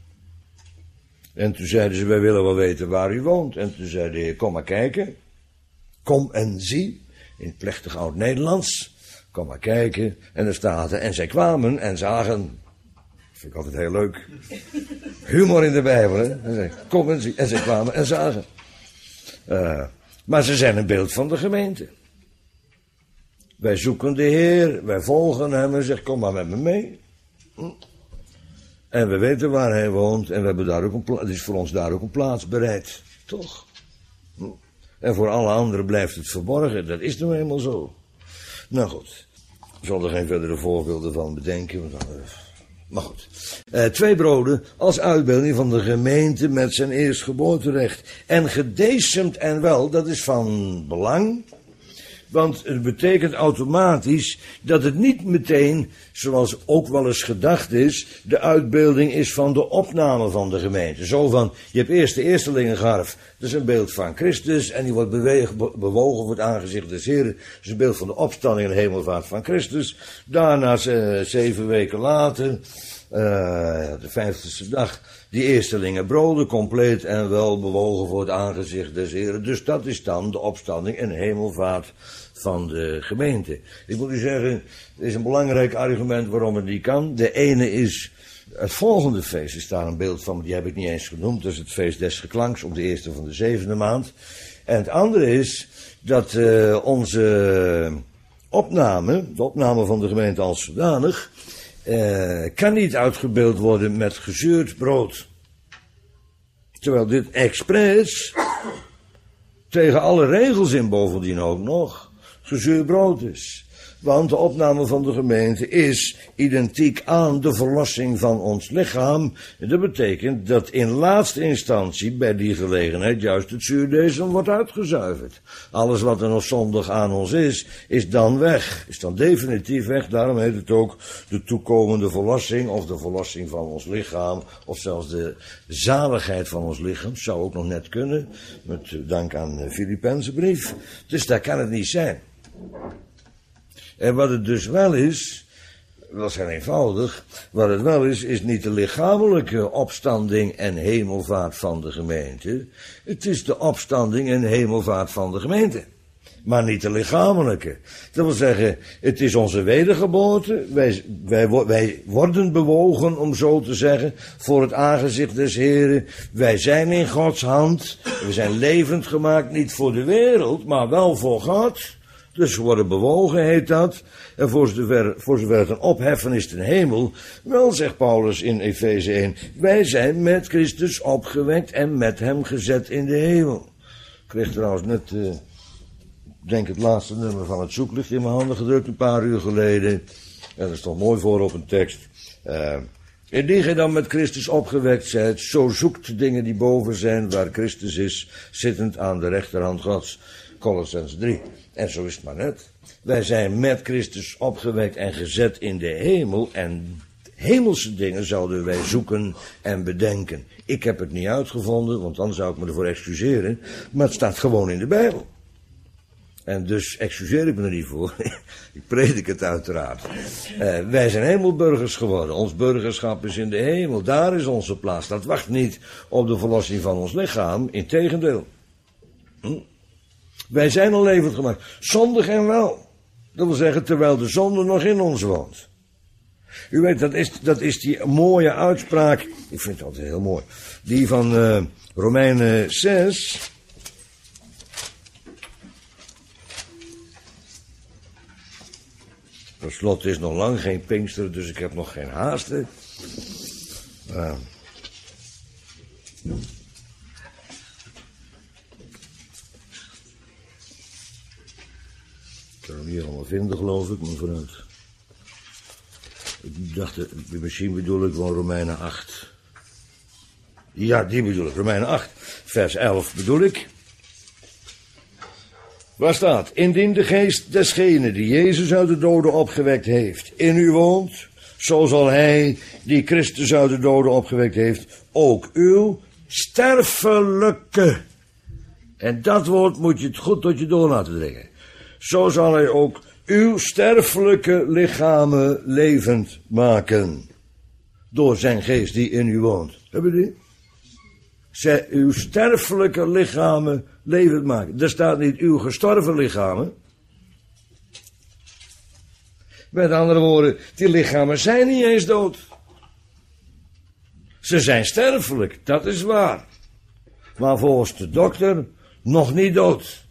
En toen zeiden ze, wij willen wel weten waar u woont. En toen zei de Heer, kom maar kijken. Kom en zie. In het plechtig oud-Nederlands. Kom maar kijken. En er staat er, en zij kwamen en zagen. Vind ik altijd heel leuk. Humor in de Bijbel, hè. En zei, kom en zie. En zij kwamen en zagen. Maar ze zijn een beeld van de gemeente. Wij zoeken de Heer, wij volgen hem en zeggen, kom maar met me mee. En we weten waar hij woont en we hebben daar ook het is voor ons daar ook een plaats bereid. Toch? En voor alle anderen blijft het verborgen, dat is nou eenmaal zo. Nou goed, ik zal er geen verdere voorbeelden van bedenken, want dan Maar goed. 2 broden als uitbeelding van de gemeente met zijn eerstgeboorterecht. En gedecemd en wel, dat is van belang. Want het betekent automatisch dat het niet meteen, zoals ook wel eens gedacht is, de uitbeelding is van de opname van de gemeente. Zo van, je hebt eerst de eerstelingengarf, dat is een beeld van Christus, en die wordt bewogen voor het aangezicht des Heren. Dat is een beeld van de opstanding en de hemelvaart van Christus. Daarna 7 weken later, de 50ste dag, die eerstelingen broden, compleet en wel bewogen voor het aangezicht des Heren. Dus dat is dan de opstanding en hemelvaart van de gemeente. Ik moet u zeggen, het is een belangrijk argument waarom het niet kan. De ene is, het volgende feest is daar een beeld van, die heb ik niet eens genoemd. Dat is het feest des geklanks op de eerste van de 7e maand. En het andere is dat onze opname, de opname van de gemeente als zodanig, kan niet uitgebeeld worden met gezuurd brood. Terwijl dit expres, tegen alle regels in bovendien ook nog, gezuurd brood is. Want de opname van de gemeente is identiek aan de verlossing van ons lichaam. En dat betekent dat in laatste instantie bij die gelegenheid juist het zuurdesem wordt uitgezuiverd. Alles wat er nog zondig aan ons is dan weg. Is dan definitief weg. Daarom heet het ook de toekomende verlossing of de verlossing van ons lichaam. Of zelfs de zaligheid van ons lichaam. Zou ook nog net kunnen. Met dank aan de Filippense brief. Dus daar kan het niet zijn. En wat het dus wel is, dat is heel eenvoudig, wat het wel is niet de lichamelijke opstanding en hemelvaart van de gemeente. Het is de opstanding en hemelvaart van de gemeente. Maar niet de lichamelijke. Dat wil zeggen, het is onze wedergeboorte. Wij worden bewogen, om zo te zeggen, voor het aangezicht des Heren. Wij zijn in Gods hand. We zijn levend gemaakt, niet voor de wereld, maar wel voor God. Dus we worden bewogen, heet dat. En voor zover het een opheffen is ten hemel, wel, zegt Paulus in Efeze 1, wij zijn met Christus opgewekt en met hem gezet in de hemel. Ik kreeg trouwens net, denk het laatste nummer van het zoeklicht in mijn handen gedrukt, een paar uur geleden. En dat stond mooi voor op een tekst. Indien gij dan met Christus opgewekt zijt, zo zoekt de dingen die boven zijn, waar Christus is, zittend aan de rechterhand Gods. Colossens 3. En zo is het maar net. Wij zijn met Christus opgewekt en gezet in de hemel. En hemelse dingen zouden wij zoeken en bedenken. Ik heb het niet uitgevonden, want dan zou ik me ervoor excuseren. Maar het staat gewoon in de Bijbel. En dus excuseer ik me er niet voor. Ik predik het uiteraard. Wij zijn hemelburgers geworden. Ons burgerschap is in de hemel. Daar is onze plaats. Dat wacht niet op de verlossing van ons lichaam. Integendeel. Wij zijn al levend gemaakt. Zondig en wel. Dat wil zeggen, terwijl de zonde nog in ons woont. U weet, dat is die mooie uitspraak. Ik vind het altijd heel mooi. Die van Romeinen 6. Per slot is nog lang geen Pinkster, dus ik heb nog geen haasten. Ik kan hem hier allemaal vinden, geloof ik, maar vooruit. Ik dacht, misschien bedoel ik wel Romeinen 8. Ja, die bedoel ik, Romeinen 8, vers 11 bedoel ik. Waar staat, indien de geest desgene die Jezus uit de doden opgewekt heeft in u woont, zo zal hij die Christus uit de doden opgewekt heeft, ook uw sterfelijke. En dat woord moet je het goed tot je door laten dringen. Zo zal hij ook uw sterfelijke lichamen levend maken. Door zijn geest die in u woont. Hebben jullie? Zij uw sterfelijke lichamen levend maken. Er staat niet uw gestorven lichamen. Met andere woorden, die lichamen zijn niet eens dood. Ze zijn sterfelijk, dat is waar. Maar volgens de dokter nog niet dood.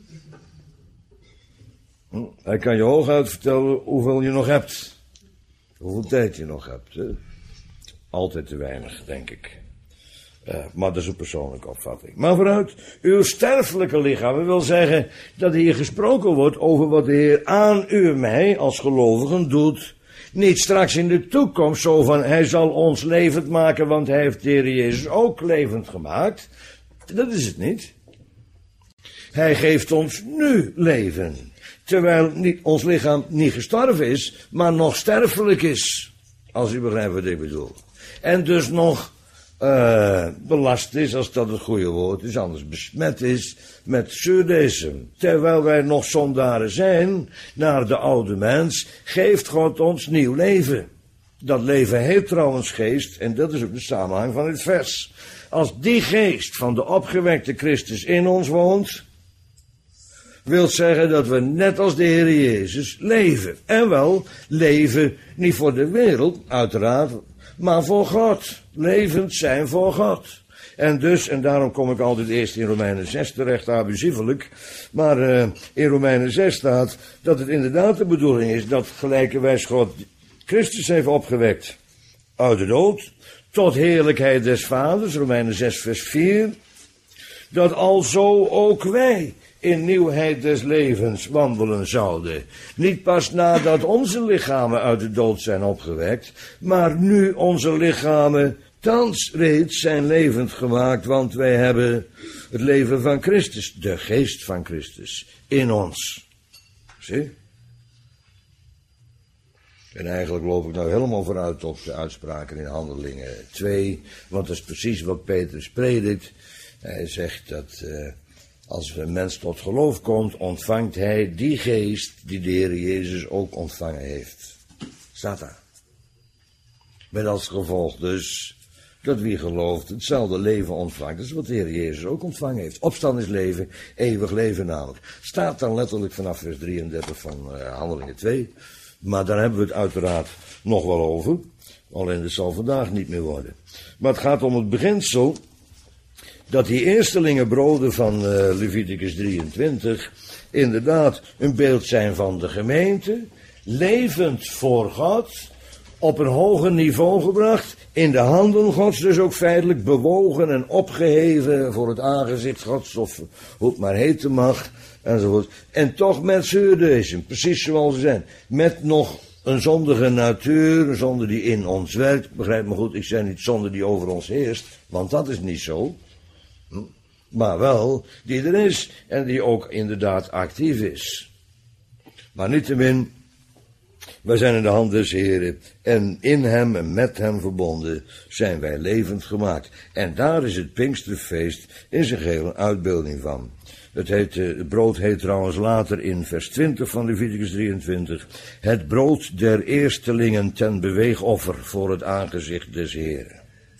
Hij kan je hooguit vertellen hoeveel je nog hebt. Hoeveel tijd je nog hebt. Hè? Altijd te weinig, denk ik. Maar dat is een persoonlijke opvatting. Maar vooruit, uw sterfelijke lichaam wil zeggen dat hier gesproken wordt over wat de Heer aan u en mij als gelovigen doet Niet straks in de toekomst zo van, hij zal ons levend maken, want hij heeft de Heer Jezus ook levend gemaakt. Dat is het niet. Hij geeft ons nu leven. Terwijl ons lichaam niet gestorven is, maar nog sterfelijk is. Als u begrijpt wat ik bedoel. En dus nog belast is, als dat het goede woord is, anders besmet is met zuurdesem. Terwijl wij nog zondaren zijn, naar de oude mens, geeft God ons nieuw leven. Dat leven heet trouwens geest, en dat is ook de samenhang van het vers. Als die geest van de opgewekte Christus in ons woont, wil zeggen dat we net als de Heer Jezus leven. En wel, leven niet voor de wereld, uiteraard, maar voor God. Levend zijn voor God. En dus, en daarom kom ik altijd eerst in Romeinen 6 terecht, abusievelijk. Maar in Romeinen 6 staat dat het inderdaad de bedoeling is dat gelijkerwijs God Christus heeft opgewekt uit de dood, tot heerlijkheid des Vaders, Romeinen 6 vers 4, dat alzo ook wij in nieuwheid des levens wandelen zouden. Niet pas nadat onze lichamen uit de dood zijn opgewekt, maar nu onze lichamen thans reeds zijn levend gemaakt, want wij hebben het leven van Christus, de geest van Christus, in ons. Zie? En eigenlijk loop ik nou helemaal vooruit op de uitspraken in Handelingen 2, want dat is precies wat Petrus predikt. Hij zegt dat als een mens tot geloof komt, ontvangt hij die geest die de Heer Jezus ook ontvangen heeft. Staat daar. Met als gevolg dus dat wie gelooft hetzelfde leven ontvangt. Dat is wat de Heer Jezus ook ontvangen heeft. Opstandingsleven, eeuwig leven namelijk. Staat dan letterlijk vanaf vers 33 van Handelingen 2. Maar daar hebben we het uiteraard nog wel over. Alleen dat zal vandaag niet meer worden. Maar het gaat om het beginsel dat die eerstelingen broden van Leviticus 23 inderdaad een beeld zijn van de gemeente, levend voor God, op een hoger niveau gebracht, in de handen Gods dus ook feitelijk bewogen en opgeheven voor het aangezicht Gods, of hoe het maar heten mag, enzovoort. En toch met zuurdesem, precies zoals ze zijn, met nog een zondige natuur, een zonde die in ons werkt, begrijp me goed, ik zeg niet zonde die over ons heerst, want dat is niet zo. Maar wel die er is en die ook inderdaad actief is. Maar niettemin, wij zijn in de hand des Heren en in hem en met hem verbonden zijn wij levend gemaakt. En daar is het Pinksterfeest in zijn geheel een uitbeelding van. Het brood heet trouwens later in vers 20 van Leviticus 23, het brood der eerstelingen ten beweegoffer voor het aangezicht des Heren.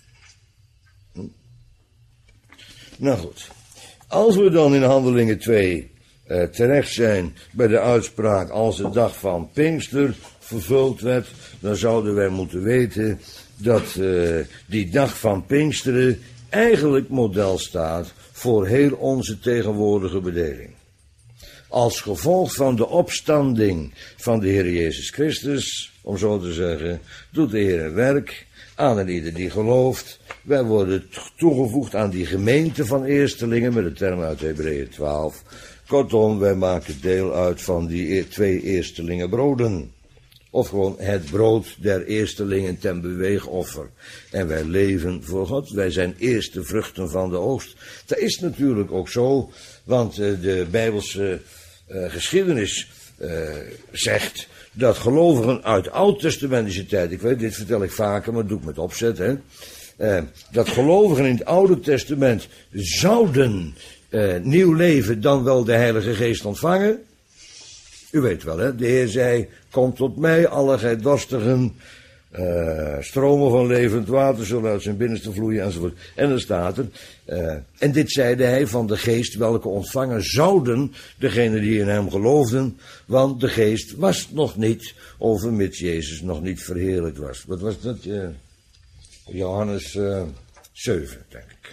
Nou goed, als we dan in Handelingen 2 terecht zijn bij de uitspraak als de dag van Pinkster vervuld werd, dan zouden wij moeten weten dat die dag van Pinksteren eigenlijk model staat voor heel onze tegenwoordige bedeling. Als gevolg van de opstanding van de Heer Jezus Christus, om zo te zeggen, doet de Heer een werk aan een ieder die gelooft. Wij worden toegevoegd aan die gemeente van eerstelingen, met de term uit Hebreeën 12. Kortom, wij maken deel uit van die 2 eerstelingen broden. Of gewoon het brood der eerstelingen ten beweegoffer. En wij leven voor God. Wij zijn eerste vruchten van de oogst. Dat is natuurlijk ook zo, want de Bijbelse geschiedenis zegt dat gelovigen uit oud-testamentische tijd, ik weet, dit vertel ik vaker, maar dat doe ik met opzet, hè. Dat gelovigen in het Oude Testament zouden nieuw leven dan wel de Heilige Geest ontvangen. U weet wel, hè, de Heer zei, kom tot mij, alle gij dorstigen, stromen van levend water zullen uit zijn binnenste vloeien, enzovoort. En dan staat er, en dit zeide hij van de Geest, welke ontvangen zouden degenen die in hem geloofden, want de Geest was nog niet, overmits Jezus nog niet verheerlijkt was. Wat was dat? Johannes 7, denk ik.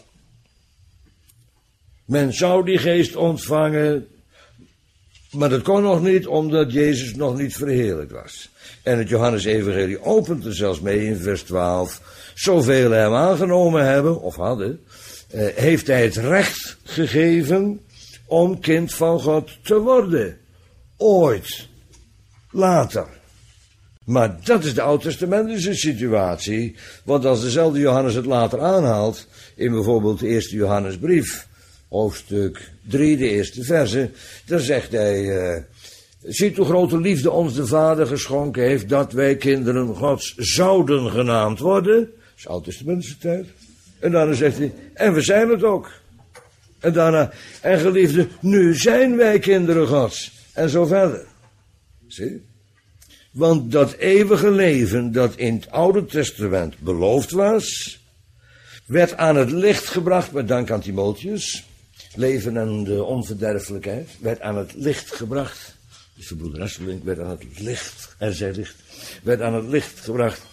Men zou die Geest ontvangen, maar dat kon nog niet, omdat Jezus nog niet verheerlijkt was. En het Johannes-evangelie opent er zelfs mee in vers 12. Zoveel hem aangenomen hebben, of hadden, heeft hij het recht gegeven om kind van God te worden. Ooit. Later. Maar dat is de oud-testamentische situatie, want als dezelfde Johannes het later aanhaalt, in bijvoorbeeld de eerste Johannesbrief, hoofdstuk 3, de eerste verse, dan zegt hij, ziet hoe grote liefde ons de Vader geschonken heeft, dat wij kinderen Gods zouden genaamd worden. Dat is oud-testamentische tijd. En daarna zegt hij, en we zijn het ook. En daarna, en geliefde, nu zijn wij kinderen Gods. En zo verder. Zie? Want dat eeuwige leven dat in het Oude Testament beloofd was, werd aan het licht gebracht, met dank aan Timotheus. Leven en de onverderfelijkheid werd aan het licht gebracht. Dus de broeder Esselink werd aan het licht, er zij licht, werd aan het licht gebracht.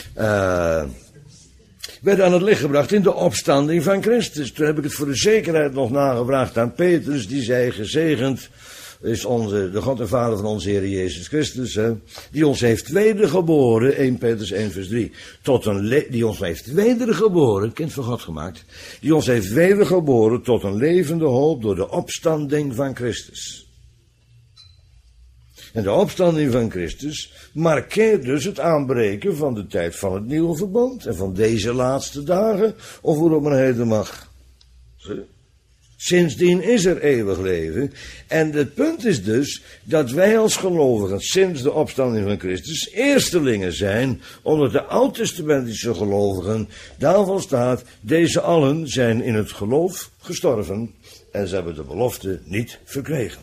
Werd aan het licht gebracht in de opstanding van Christus. Toen heb ik het voor de zekerheid nog nagevraagd aan Petrus, die zei, gezegend is de God en Vader van onze Heer Jezus Christus, die ons heeft wedergeboren, 1 Petrus 1 vers 3, die ons heeft wedergeboren, kind van God gemaakt, die ons heeft wedergeboren tot een levende hoop door de opstanding van Christus. En de opstanding van Christus markeert dus het aanbreken van de tijd van het nieuwe verbond en van deze laatste dagen, of hoe dat men heten mag. Sindsdien is er eeuwig leven. En het punt is dus dat wij als gelovigen sinds de opstanding van Christus eerstelingen zijn onder de oud-testamentische gelovigen. Daarvan staat, deze allen zijn in het geloof gestorven en ze hebben de belofte niet verkregen.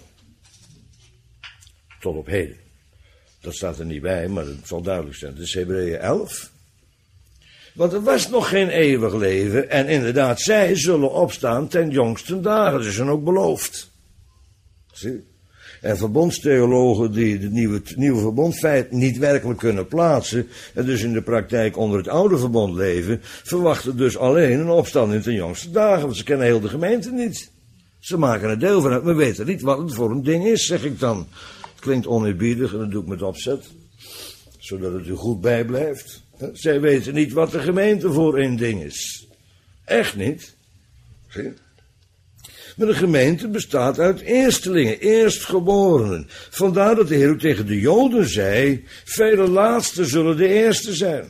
Tot op heden. Dat staat er niet bij, maar het zal duidelijk zijn. Het is Hebreeën 11. Want er was nog geen eeuwig leven. En inderdaad, zij zullen opstaan ten jongsten dagen. Dat is hen ook beloofd. Zie? En verbondstheologen die het nieuwe verbondfeit niet werkelijk kunnen plaatsen, en dus in de praktijk onder het oude verbond leven, verwachten dus alleen een opstanding ten jongste dagen. Want ze kennen heel de gemeente niet. Ze maken er deel van uit. We weten niet wat het voor een ding is, zeg ik dan. Het klinkt oneerbiedig en dat doe ik met opzet. Zodat het u goed bijblijft. Zij weten niet wat de gemeente voor een ding is. Echt niet. Zie? Maar de gemeente bestaat uit eerstelingen, eerstgeborenen. Vandaar dat de Heer ook tegen de Joden zei, vele laatsten zullen de eerste zijn.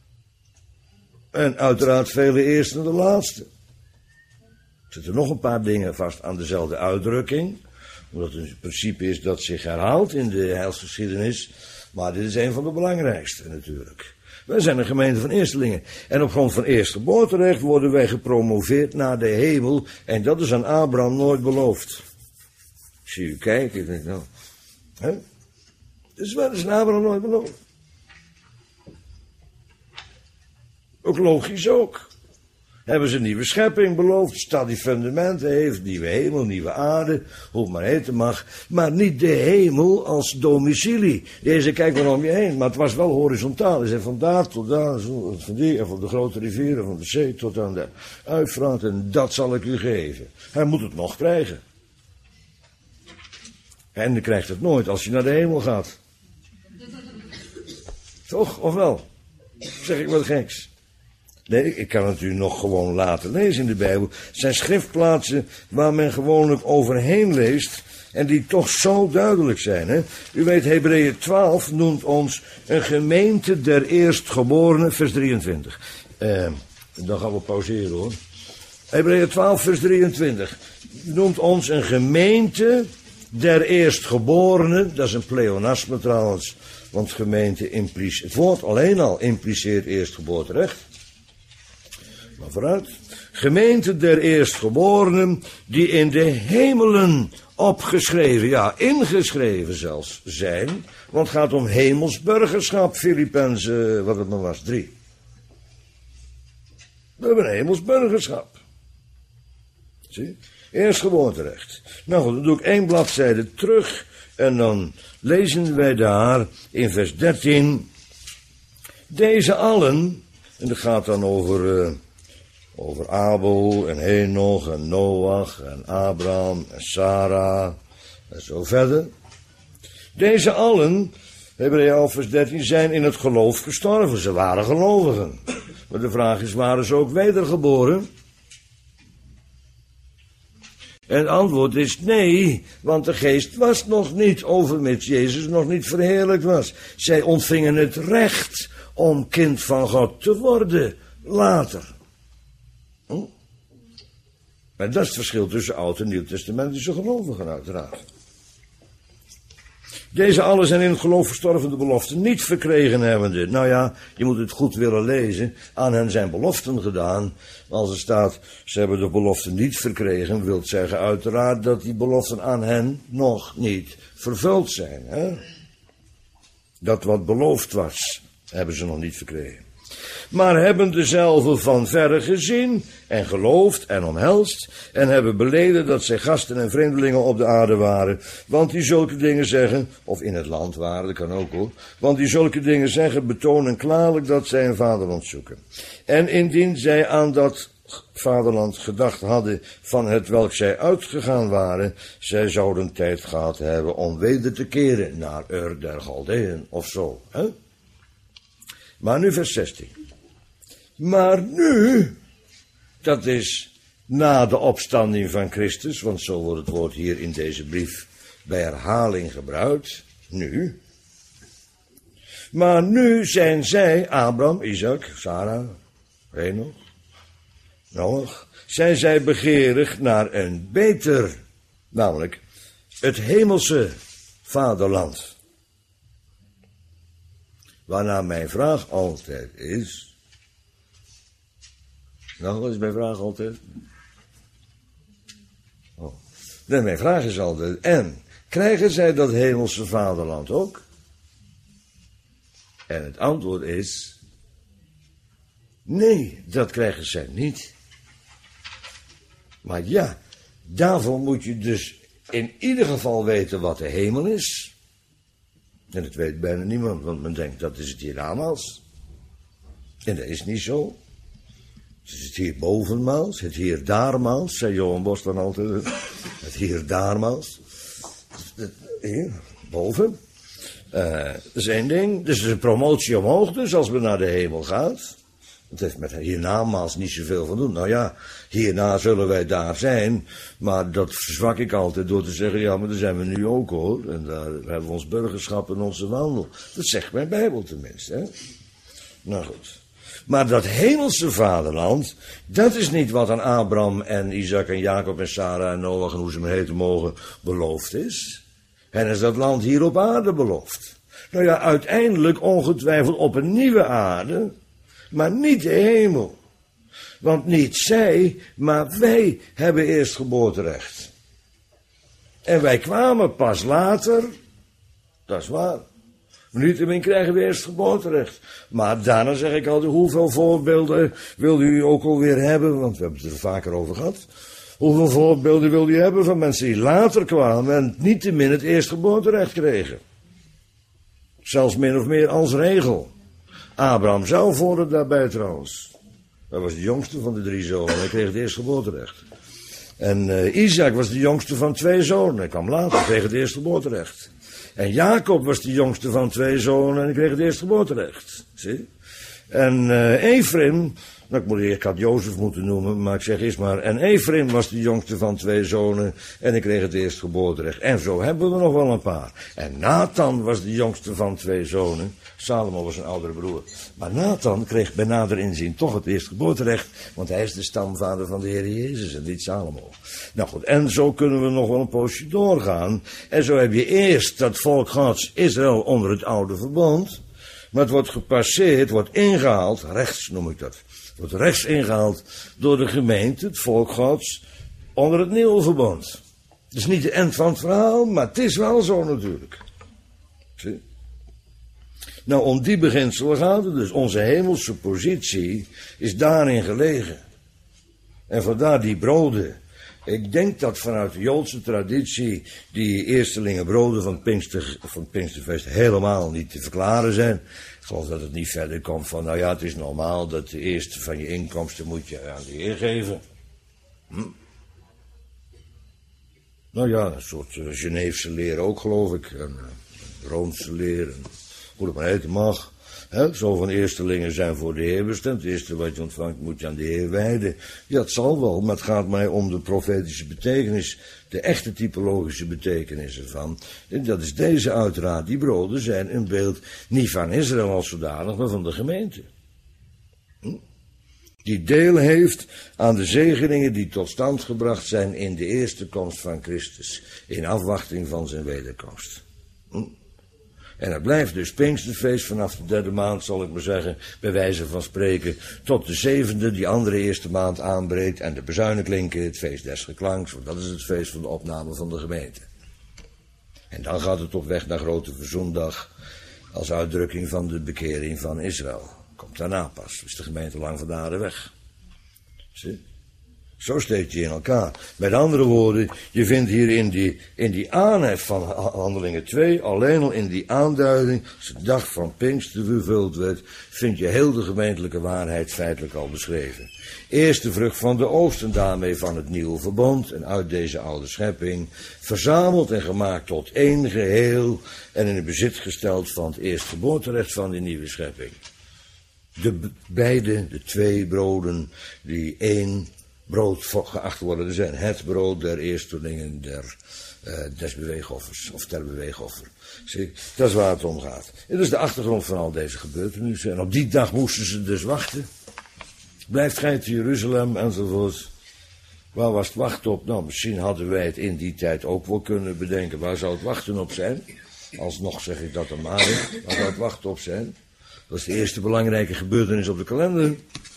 En uiteraard vele eersten de laatste. Er zitten nog een paar dingen vast aan dezelfde uitdrukking. Omdat het een principe is dat zich herhaalt in de heilsgeschiedenis. Maar dit is een van de belangrijkste natuurlijk. Wij zijn een gemeente van eerstelingen. En op grond van eerstgeboorterecht worden wij gepromoveerd naar de hemel. En dat is aan Abraham nooit beloofd. Ik zie u kijken, ik denk nou. Hè? Dus wat is aan Abraham nooit beloofd? Ook logisch ook. Hebben ze een nieuwe schepping beloofd, stad die fundamenten heeft, nieuwe hemel, nieuwe aarde, hoe het maar heten mag, maar niet de hemel als domicilie. Deze kijkt wel om je heen, maar het was wel horizontaal. Hij zei van daar tot daar, van die, en van de grote rivieren, van de zee tot aan de uitvaart, en dat zal ik u geven. Hij moet het nog krijgen. En hij krijgt het nooit als hij naar de hemel gaat. Toch, of wel? Zeg ik wat geks? Nee, ik kan het u nog gewoon laten lezen in de Bijbel. Het zijn schriftplaatsen waar men gewoonlijk overheen leest en die toch zo duidelijk zijn. Hè? U weet, Hebreeën 12 noemt ons een gemeente der eerstgeborenen, vers 23. Dan gaan we pauzeren hoor. Hebreeën 12, vers 23 noemt ons een gemeente der eerstgeborenen. Dat is een pleonasme trouwens, want gemeente impliceert, het woord alleen al impliceert eerstgeboorterecht. Maar vooruit. Gemeente der eerstgeborenen die in de hemelen opgeschreven, ja, ingeschreven zelfs zijn. Want het gaat om hemelsburgerschap, Filippenzen, wat het maar was, 3. We hebben een hemelsburgerschap. Zie? Eerstgeboorterecht. Nou goed, dan doe ik 1 bladzijde terug en dan lezen wij daar in vers 13. Deze allen, en dat gaat dan over Abel en Henoch en Noach en Abraham en Sarah en zo verder. Deze allen, Hebreeën 11 vers 13, zijn in het geloof gestorven. Ze waren gelovigen. Maar de vraag is, waren ze ook wedergeboren? En het antwoord is nee, want de geest was nog niet overmits Jezus nog niet verheerlijkt was. Zij ontvingen het recht om kind van God te worden, later. En dat is het verschil tussen Oud en Nieuw Testamentische gelovigen uiteraard. Deze allen zijn in het geloof verstorven de beloften niet verkregen hebbende. Nou ja, je moet het goed willen lezen. Aan hen zijn beloften gedaan. Als er staat, ze hebben de beloften niet verkregen, wil zeggen uiteraard dat die beloften aan hen nog niet vervuld zijn. Hè? Dat wat beloofd was, hebben ze nog niet verkregen. Maar hebben dezelfde van verre gezien en geloofd en omhelst en hebben beleden dat zij gasten en vreemdelingen op de aarde waren, want die zulke dingen zeggen, of in het land waren, dat kan ook hoor, want die zulke dingen zeggen betonen klaarlijk dat zij een vaderland zoeken. En indien zij aan dat vaderland gedacht hadden van het welk zij uitgegaan waren, zij zouden tijd gehad hebben om weder te keren naar Ur der Galdeën of zo. Hè? Maar nu vers 16. Maar nu, dat is na de opstanding van Christus, want zo wordt het woord hier in deze brief bij herhaling gebruikt, nu. Maar nu zijn zij, Abraham, Isaac, Sarah, Henoch, Noach, zijn zij begeerig naar een beter, namelijk het hemelse vaderland. Waarna mijn vraag altijd is. Nou, wat is mijn vraag altijd? Oh. Nee, mijn vraag is altijd. En krijgen zij dat hemelse vaderland ook? En het antwoord is. Nee, dat krijgen zij niet. Maar ja, daarvoor moet je dus in ieder geval weten wat de hemel is. En dat weet bijna niemand, want men denkt dat is het hiernamaals. En dat is niet zo. Het is het hier bovenmaals, het hier daarmaals, zei Johan Bos dan altijd. Het hier daarmaals. Hier, boven. Dat is één ding. Dus het is een promotie omhoog, dus als men naar de hemel gaat. Het heeft met hiernamaals niet zoveel van doen. Nou ja, hierna zullen wij daar zijn. Maar dat verzwak ik altijd door te zeggen, ja, maar daar zijn we nu ook hoor. En daar hebben we ons burgerschap en onze wandel. Dat zegt mijn Bijbel tenminste, hè. Nou goed. Maar dat hemelse vaderland, dat is niet wat aan Abraham en Isaac en Jacob en Sarah en Noach en hoe ze maar heten mogen beloofd is. En is dat land hier op aarde beloofd. Nou ja, uiteindelijk ongetwijfeld op een nieuwe aarde, maar niet de hemel. Want niet zij, maar wij hebben eerst geboorterecht. En wij kwamen pas later, dat is waar. Niettemin krijgen we eerst geboorterecht. Maar daarna zeg ik altijd, hoeveel voorbeelden wil u ook alweer hebben? Want we hebben het er vaker over gehad. Hoeveel voorbeelden wil u hebben van mensen die later kwamen en niettemin het eerst geboorterecht kregen? Zelfs min of meer als regel. Abraham zou voor daarbij trouwens. Hij was de jongste van de 3 zonen. Hij kreeg het eerst geboorterecht. En Isaac was de jongste van 2 zonen. Hij kwam later, hij kreeg het eerst geboorterecht. En Jacob was de jongste van 2 zonen en hij kreeg het eerst geboorterecht. Zie? En Efraim, nou ik had Jozef moeten noemen, maar ik zeg eerst maar. En Efraim was de jongste van 2 zonen en ik kreeg het eerst geboorterecht. En zo hebben we nog wel een paar. En Nathan was de jongste van 2 zonen. Salomo was een oudere broer. Maar Nathan kreeg bij nader inzien toch het eerst geboorterecht, want hij is de stamvader van de Heer Jezus en niet Salomo. Nou goed, en zo kunnen we nog wel een poosje doorgaan. En zo heb je eerst dat volk Gods, Israël, onder het oude verbond. Maar het wordt gepasseerd, wordt ingehaald, rechts noem ik dat. Het wordt rechts ingehaald door de gemeente, het volk Gods, onder het nieuwe verbond. Het is niet de end van het verhaal, maar het is wel zo natuurlijk. Zie? Nou, om die beginselen gaat het dus. Onze hemelse positie is daarin gelegen. En vandaar die broden. Ik denk dat vanuit de Joodse traditie die eerstelingen broden van het Pinksterfeest helemaal niet te verklaren zijn. Ik geloof dat het niet verder komt van, nou ja, het is normaal dat de eerste van je inkomsten moet je aan de Heer geven. Nou ja, een soort Geneefse leer ook, geloof ik. En Roomse leer, en hoe het maar heten mag. Zo van eerstelingen zijn voor de Heer bestemd. Het eerste wat je ontvangt moet je aan de Heer wijden. Ja, het zal wel, maar het gaat mij om de profetische betekenis. De echte typologische betekenis ervan. En dat is deze uiteraard. Die broden zijn een beeld niet van Israël als zodanig, maar van de gemeente. Die deel heeft aan de zegeningen die tot stand gebracht zijn in de eerste komst van Christus. In afwachting van zijn wederkomst. En het blijft dus Pinksterfeest vanaf de derde maand, zal ik maar zeggen, bij wijze van spreken, tot de zevende, die andere eerste maand aanbreekt, en de bezuinen klinken, het feest des geklanks, want dat is het feest van de opname van de gemeente. En dan gaat het op weg naar Grote Verzoendag, als uitdrukking van de bekering van Israël. Komt daarna pas, is de gemeente lang van de aarde weg. Zie? Zo steekt je in elkaar. Met andere woorden, je vindt hier in die aanhef van Handelingen 2, alleen al in die aanduiding, als de dag van Pinkster vervuld werd, vind je heel de gemeentelijke waarheid feitelijk al beschreven. Eerst de vrucht van de oogst en daarmee van het nieuwe verbond en uit deze oude schepping, verzameld en gemaakt tot één geheel en in het bezit gesteld van het eerstgeboorterecht van die nieuwe schepping. De twee broden die één brood geacht worden, zijn het brood der eerstelingen des beweegoffers, of ter beweegoffer. Zie, dat is waar het om gaat. En dat is de achtergrond van al deze gebeurtenissen. En op die dag moesten ze dus wachten. Blijft gij te Jeruzalem, enzovoort. Waar was het wachten op? Nou, misschien hadden wij het in die tijd ook wel kunnen bedenken. Waar zou het wachten op zijn? Alsnog zeg ik dat dan maar. Waar zou het wachten op zijn? Dat is de eerste belangrijke gebeurtenis op de kalender.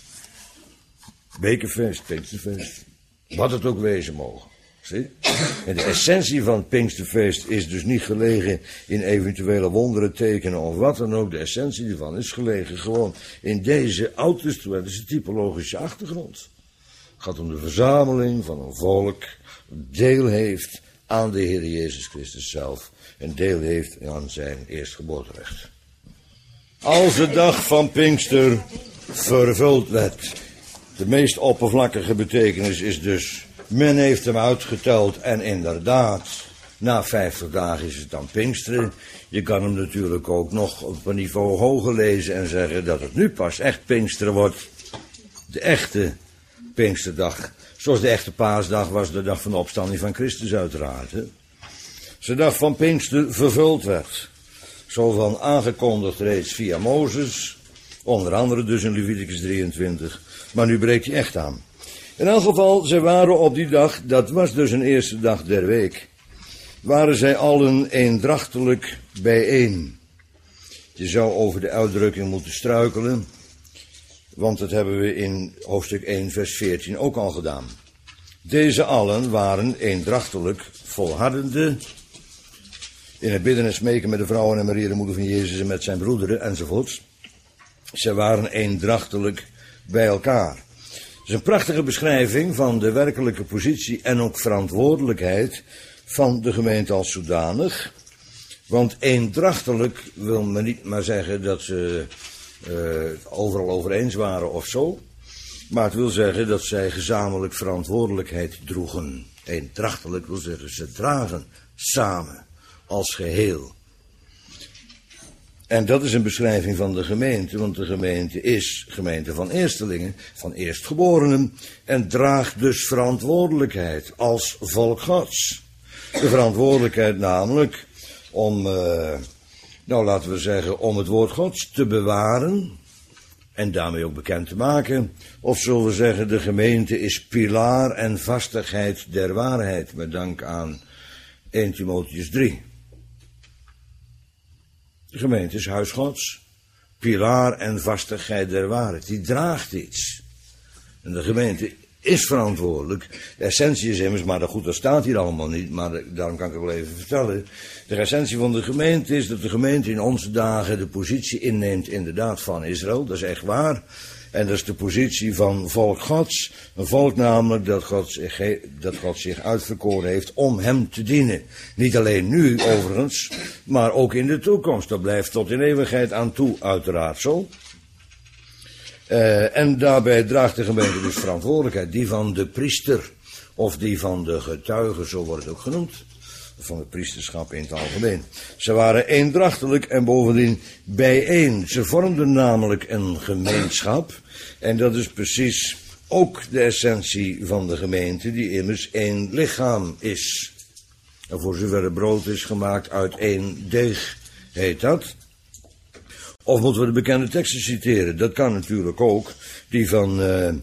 Bekerfeest, Pinksterfeest. Wat het ook wezen mogen. Zie? En de essentie van het Pinksterfeest is dus niet gelegen in eventuele wonderen, tekenen of wat dan ook. De essentie ervan is gelegen gewoon in deze oud-testamentische typologische achtergrond. Het gaat om de verzameling van een volk dat deel heeft aan de Heer Jezus Christus zelf. En deel heeft aan zijn eerstgeboorterecht. Als de dag van Pinkster vervuld werd. De meest oppervlakkige betekenis is dus, men heeft hem uitgeteld en inderdaad, na 50 dagen is het dan Pinksteren. Je kan hem natuurlijk ook nog op een niveau hoger lezen en zeggen dat het nu pas echt Pinksteren wordt. De echte Pinksterdag, zoals de echte paasdag was de dag van de opstanding van Christus uiteraard. Hè? Als de dag van Pinkster vervuld werd. Zo van aangekondigd reeds via Mozes, onder andere dus in Leviticus 23, maar nu breekt hij echt aan. In elk geval, zij waren op die dag, dat was dus een eerste dag der week, waren zij allen eendrachtelijk bijeen. Je zou over de uitdrukking moeten struikelen, want dat hebben we in hoofdstuk 1 vers 14 ook al gedaan. Deze allen waren eendrachtelijk volhardende, in het bidden en smeken met de vrouwen en Maria de moeder van Jezus en met zijn broederen enzovoorts. Zij waren eendrachtelijk bij elkaar. Het is een prachtige beschrijving van de werkelijke positie en ook verantwoordelijkheid van de gemeente als zodanig. Want eendrachtelijk wil men niet maar zeggen dat ze overal over eens waren of zo. Maar het wil zeggen dat zij gezamenlijk verantwoordelijkheid droegen. Eendrachtelijk wil zeggen ze dragen samen. Als geheel. En dat is een beschrijving van de gemeente, want de gemeente is gemeente van eerstelingen, van eerstgeborenen, en draagt dus verantwoordelijkheid als volk Gods. De verantwoordelijkheid namelijk om, laten we zeggen, om het woord Gods te bewaren, en daarmee ook bekend te maken. Of zullen we zeggen, de gemeente is pilaar en vastigheid der waarheid, met dank aan 1 Timotheüs 3. De gemeente is huis Gods, pilaar en vastigheid der waarheid. Die draagt iets. En de gemeente is verantwoordelijk. De essentie is immers, maar goed, dat staat hier allemaal niet, maar daarom kan ik het wel even vertellen. De essentie van de gemeente is dat de gemeente in onze dagen de positie inneemt inderdaad van Israël. Dat is echt waar. En dat is de positie van volk Gods. Een volk namelijk dat God zich uitverkoren heeft om hem te dienen. Niet alleen nu overigens, maar ook in de toekomst. Dat blijft tot in eeuwigheid aan toe uiteraard zo. En daarbij draagt de gemeente dus verantwoordelijkheid. Die van de priester of die van de getuige, zo wordt het ook genoemd. van het priesterschap in het algemeen. Ze waren eendrachtelijk en bovendien bijeen. Ze vormden namelijk een gemeenschap. En dat is precies ook de essentie van de gemeente, die immers één lichaam is. En voor zover het brood is gemaakt uit één deeg, heet dat. Of moeten we de bekende teksten citeren? Dat kan natuurlijk ook. Die van,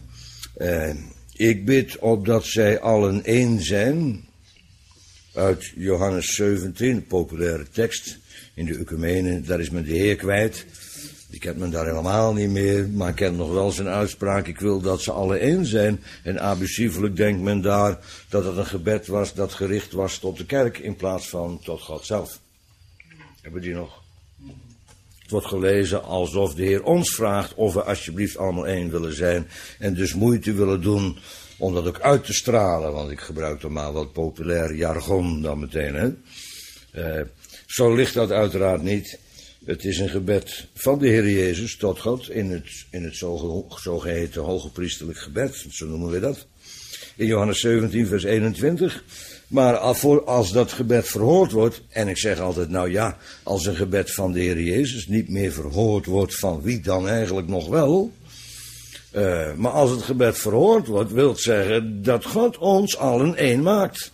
ik bid opdat zij allen één zijn. Uit Johannes 17, populaire tekst in de ecumene. Daar is men de Heer kwijt. Ik heb men daar helemaal niet meer, maar ik ken nog wel zijn uitspraak. Ik wil dat ze alle één zijn. En abusievelijk denkt men daar dat het een gebed was dat gericht was tot de kerk in plaats van tot God zelf. Hebben die nog? Het wordt gelezen alsof de Heer ons vraagt of we alsjeblieft allemaal één willen zijn. En dus moeite willen doen om dat ook uit te stralen. Want ik gebruik dan maar wat populair jargon dan meteen. Hè? Zo ligt dat uiteraard niet. Het is een gebed van de Heer Jezus tot God in het zogeheten hoge priesterlijk gebed. Zo noemen we dat. In Johannes 17 vers 21. Maar als dat gebed verhoord wordt, en ik zeg altijd, nou ja, als een gebed van de Heer Jezus niet meer verhoord wordt, van wie dan eigenlijk nog wel? Maar als het gebed verhoord wordt, wil het zeggen dat God ons allen één maakt.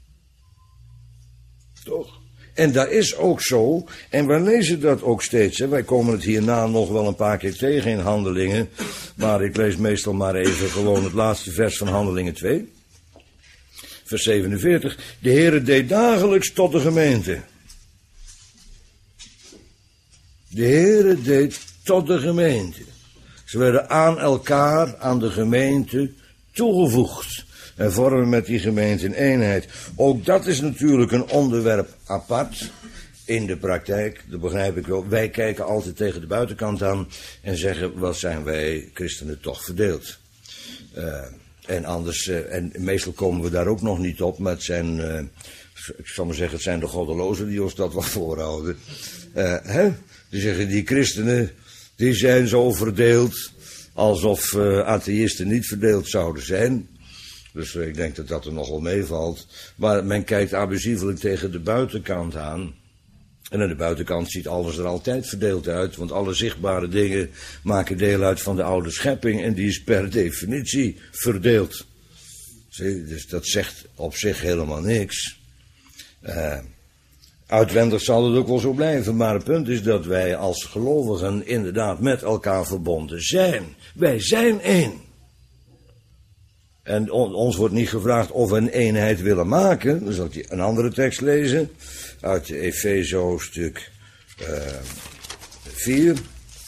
Toch? En dat is ook zo, en wij lezen dat ook steeds. Hè. Wij komen het hierna nog wel een paar keer tegen in Handelingen, maar ik lees meestal maar even gewoon het laatste vers van Handelingen 2. Vers 47. De Heere deed dagelijks tot de gemeente. De Heere deed tot de gemeente. Ze werden aan elkaar, aan de gemeente, toegevoegd. En vormen met die gemeente een eenheid. Ook dat is natuurlijk een onderwerp apart in de praktijk. Dat begrijp ik wel. Wij kijken altijd tegen de buitenkant aan en zeggen, wat zijn wij christenen toch verdeeld. En anders, en meestal komen we daar ook nog niet op, maar het zijn, ik zal maar zeggen, het zijn de goddelozen die ons dat wel voorhouden. Die zeggen, die christenen, die zijn zo verdeeld, alsof atheïsten niet verdeeld zouden zijn. Dus ik denk dat dat er nog wel meevalt. Maar men kijkt abusievelijk tegen de buitenkant aan. En aan de buitenkant ziet alles er altijd verdeeld uit. Want alle zichtbare dingen maken deel uit van de oude schepping. En die is per definitie verdeeld. Zie, dus dat zegt op zich helemaal niks. Uitwendig zal het ook wel zo blijven. Maar het punt is dat wij als gelovigen inderdaad met elkaar verbonden zijn. Wij zijn één. En ons wordt niet gevraagd of we een eenheid willen maken. Dan zal ik een andere tekst lezen. Uit Efeze hoofdstuk 4.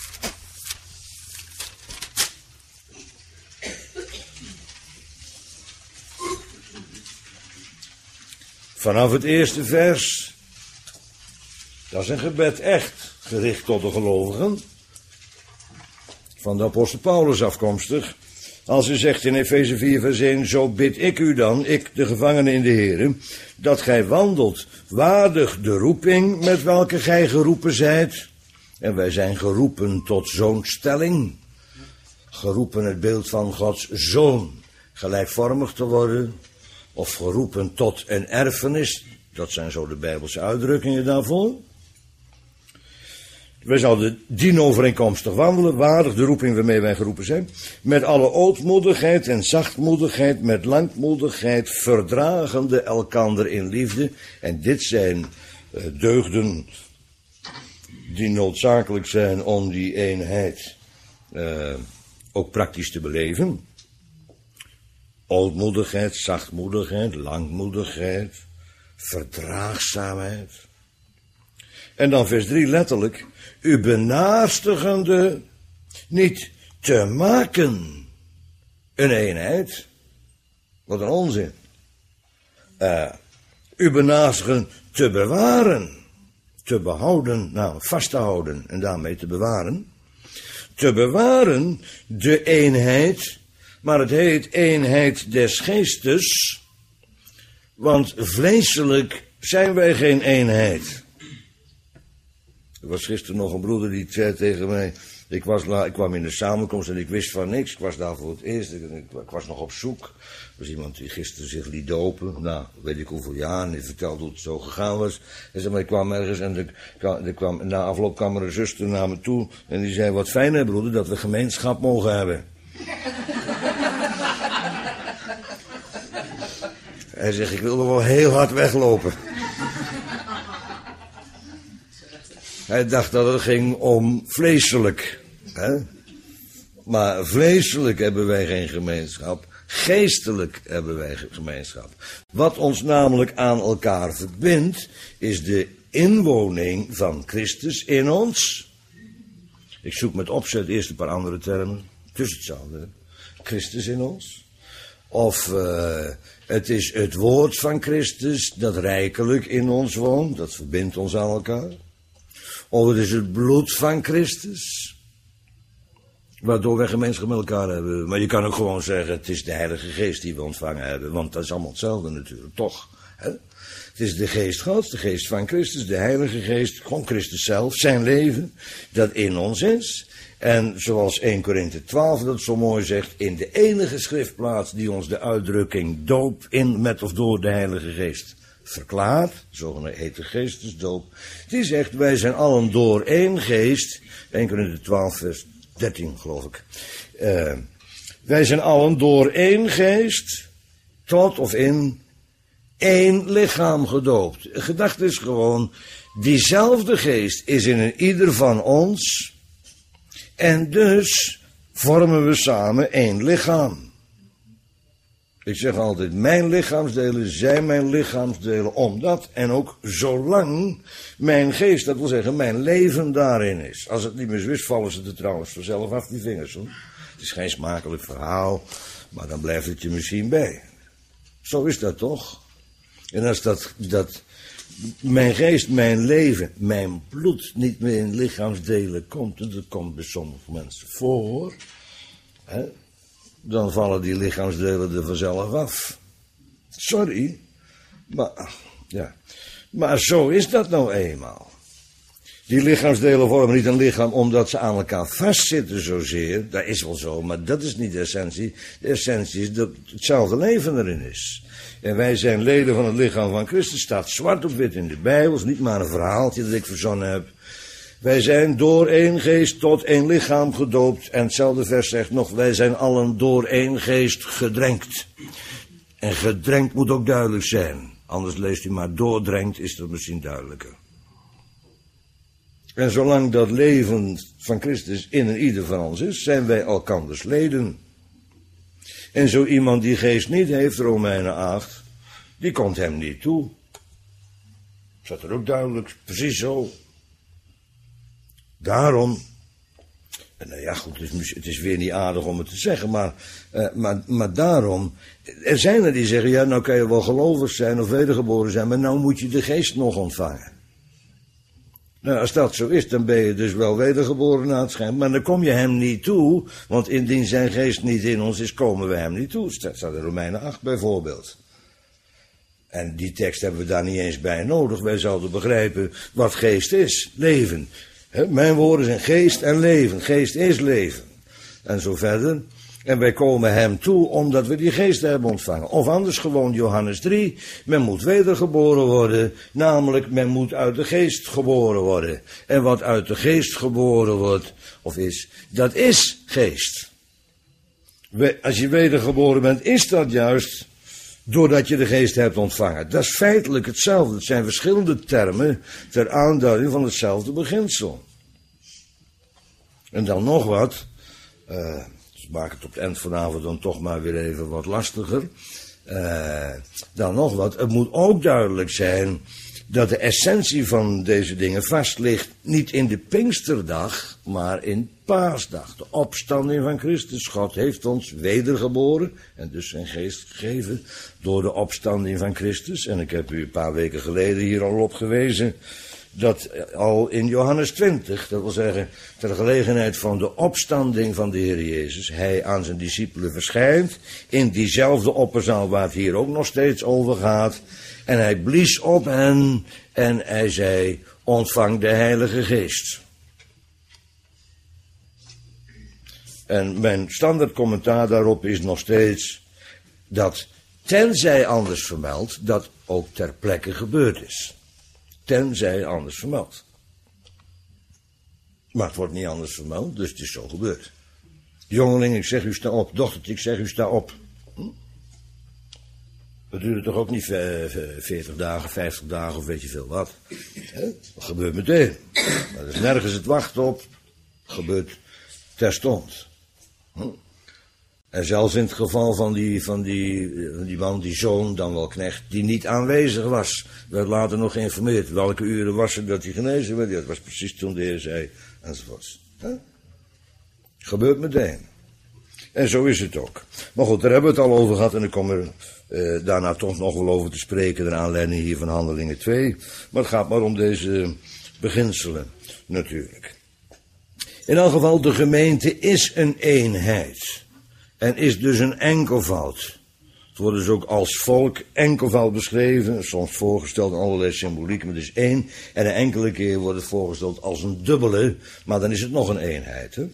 Vanaf het eerste vers. Dat is een gebed echt gericht tot de gelovigen. Van de apostel Paulus afkomstig. Als hij zegt in Efeze 4 vers 1, zo bid ik u dan, ik de gevangene in de Here, dat gij wandelt waardig de roeping met welke gij geroepen zijt. En wij zijn geroepen tot zo'n stelling. Geroepen het beeld van Gods zoon gelijkvormig te worden. Of geroepen tot een erfenis. Dat zijn zo de Bijbelse uitdrukkingen daarvoor. Wij zouden dienovereenkomstig wandelen, waardig de roeping waarmee wij geroepen zijn. Met alle ootmoedigheid en zachtmoedigheid, met langmoedigheid, verdragende elkander in liefde. En dit zijn deugden die noodzakelijk zijn om die eenheid ook praktisch te beleven. Ootmoedigheid, zachtmoedigheid, langmoedigheid, verdraagzaamheid. En dan vers 3 letterlijk, u benaarstigende niet te maken een eenheid. Wat een onzin. U benaastigen te bewaren, te behouden, nou vast te houden en daarmee te bewaren. Te bewaren de eenheid, maar het heet eenheid des geestes, want vleeselijk zijn wij geen eenheid. Er was gisteren nog een broeder die zei tegen mij, Ik kwam in de samenkomst en ik wist van niks. Ik was daar voor het eerst. Ik was nog op zoek. Er was iemand die gisteren zich liet dopen. Nou, weet ik hoeveel jaar. En die vertelde hoe het zo gegaan was. En zei, maar ik kwam ergens en na afloop kwam er een zuster naar me toe. En die zei, wat fijn hè broeder, dat we gemeenschap mogen hebben. Hij zegt, ik wilde wel heel hard weglopen. Hij dacht dat het ging om vleeselijk. Hè? Maar vleeselijk hebben wij geen gemeenschap. Geestelijk hebben wij gemeenschap. Wat ons namelijk aan elkaar verbindt, is de inwoning van Christus in ons. Ik zoek met opzet eerst een paar andere termen. Het is hetzelfde. Christus in ons. Of het is het woord van Christus dat rijkelijk in ons woont. Dat verbindt ons aan elkaar. Of het is het bloed van Christus. Waardoor wij gemeenschap met elkaar hebben. Maar je kan ook gewoon zeggen, het is de Heilige Geest die we ontvangen hebben. Want dat is allemaal hetzelfde natuurlijk, toch? Hè? Het is de Geest Gods, de Geest van Christus, de Heilige Geest. Gewoon Christus zelf, zijn leven, dat in ons is. En zoals 1 Korinthe 12 dat zo mooi zegt, in de enige schriftplaats die ons de uitdrukking doop in met of door de Heilige Geest verklaart, zogeheten geestesdoop, die zegt, wij zijn allen door één geest, 1 Korinthe 12 vers 13 geloof ik, wij zijn allen door één geest tot of in één lichaam gedoopt. De gedachte is gewoon, diezelfde geest is in ieder van ons en dus vormen we samen één lichaam. Ik zeg altijd, mijn lichaamsdelen zijn mijn lichaamsdelen, omdat en ook zolang mijn geest, dat wil zeggen mijn leven daarin is. Als het niet meer zo is, vallen ze er trouwens vanzelf af, die vingers. Hoor. Het is geen smakelijk verhaal, maar dan blijft het je misschien bij. Zo is dat toch? En als dat mijn geest, mijn leven, mijn bloed niet meer in lichaamsdelen komt, en dat komt bij sommige mensen voor, hè, dan vallen die lichaamsdelen er vanzelf af. Sorry, maar, ja. Maar zo is dat nou eenmaal. Die lichaamsdelen vormen niet een lichaam omdat ze aan elkaar vastzitten zozeer. Dat is wel zo, maar dat is niet de essentie. De essentie is dat hetzelfde leven erin is. En wij zijn leden van het lichaam van Christus. Staat zwart op wit in de Bijbel. Het is niet maar een verhaaltje dat ik verzonnen heb. Wij zijn door één geest tot één lichaam gedoopt. En hetzelfde vers zegt nog, wij zijn allen door één geest gedrenkt. En gedrenkt moet ook duidelijk zijn. Anders leest u maar doordrenkt, is dat misschien duidelijker. En zolang dat leven van Christus in en ieder van ons is, zijn wij elkanders leden. En zo iemand die geest niet heeft, Romeinen 8, die komt hem niet toe. Staat er ook duidelijk, precies zo. Daarom, en nou ja goed, het is weer niet aardig om het te zeggen, maar daarom, er zijn er die zeggen, ja nou kan je wel gelovig zijn of wedergeboren zijn, maar nou moet je de geest nog ontvangen. Nou, als dat zo is, dan ben je dus wel wedergeboren na het schijn, maar dan kom je hem niet toe, want indien zijn geest niet in ons is, komen we hem niet toe. Dat staat in Romeinen 8 bijvoorbeeld. En die tekst hebben we daar niet eens bij nodig. Wij zouden begrijpen wat geest is, leven. Mijn woorden zijn geest en leven. Geest is leven. En zo verder. En wij komen hem toe omdat we die geest hebben ontvangen. Of anders gewoon Johannes 3. Men moet wedergeboren worden. Namelijk men moet uit de geest geboren worden. En wat uit de geest geboren wordt of is, dat is geest. Als je wedergeboren bent, is dat juist doordat je de geest hebt ontvangen. Dat is feitelijk hetzelfde. Het zijn verschillende termen ter aanduiding van hetzelfde beginsel. En dan nog wat. Dus maak het op het eind vanavond dan toch maar weer even wat lastiger. Dan nog wat. Het moet ook duidelijk zijn dat de essentie van deze dingen vast ligt niet in de Pinksterdag, maar in Paasdag. De opstanding van Christus. God heeft ons wedergeboren en dus zijn geest gegeven door de opstanding van Christus. En ik heb u een paar weken geleden hier al op gewezen dat al in Johannes 20, dat wil zeggen ter gelegenheid van de opstanding van de Heer Jezus, hij aan zijn discipelen verschijnt in diezelfde opperzaal waar het hier ook nog steeds over gaat. En hij blies op hen en hij zei, ontvang de Heilige Geest. En mijn standaard commentaar daarop is nog steeds dat, tenzij anders vermeld, dat ook ter plekke gebeurd is. Tenzij anders vermeld. Maar het wordt niet anders vermeld, dus het is zo gebeurd. Jongeling, ik zeg u sta op. Dochtertje, ik zeg u sta op. Dat duurde toch ook niet 40 dagen, 50 dagen of weet je veel wat. Dat gebeurt meteen. Maar er is nergens het wachten op. Het gebeurt terstond. En zelfs in het geval van die man, die zoon, dan wel knecht, die niet aanwezig was, werd later nog geïnformeerd. Welke uren was het dat hij genezen werd? Ja, dat was precies toen de Heer zei, enzovoorts. Gebeurt meteen. En zo is het ook. Maar goed, daar hebben we het al over gehad en ik kom er daarna toch nog wel over te spreken, naar aanleiding hier van Handelingen 2. Maar het gaat maar om deze beginselen, natuurlijk. In elk geval, de gemeente is een eenheid. En is dus een enkelvoud. Het wordt dus ook als volk enkelvoud beschreven, soms voorgesteld in allerlei symboliek, maar het is één. En een enkele keer wordt het voorgesteld als een dubbele, maar dan is het nog een eenheid, hè.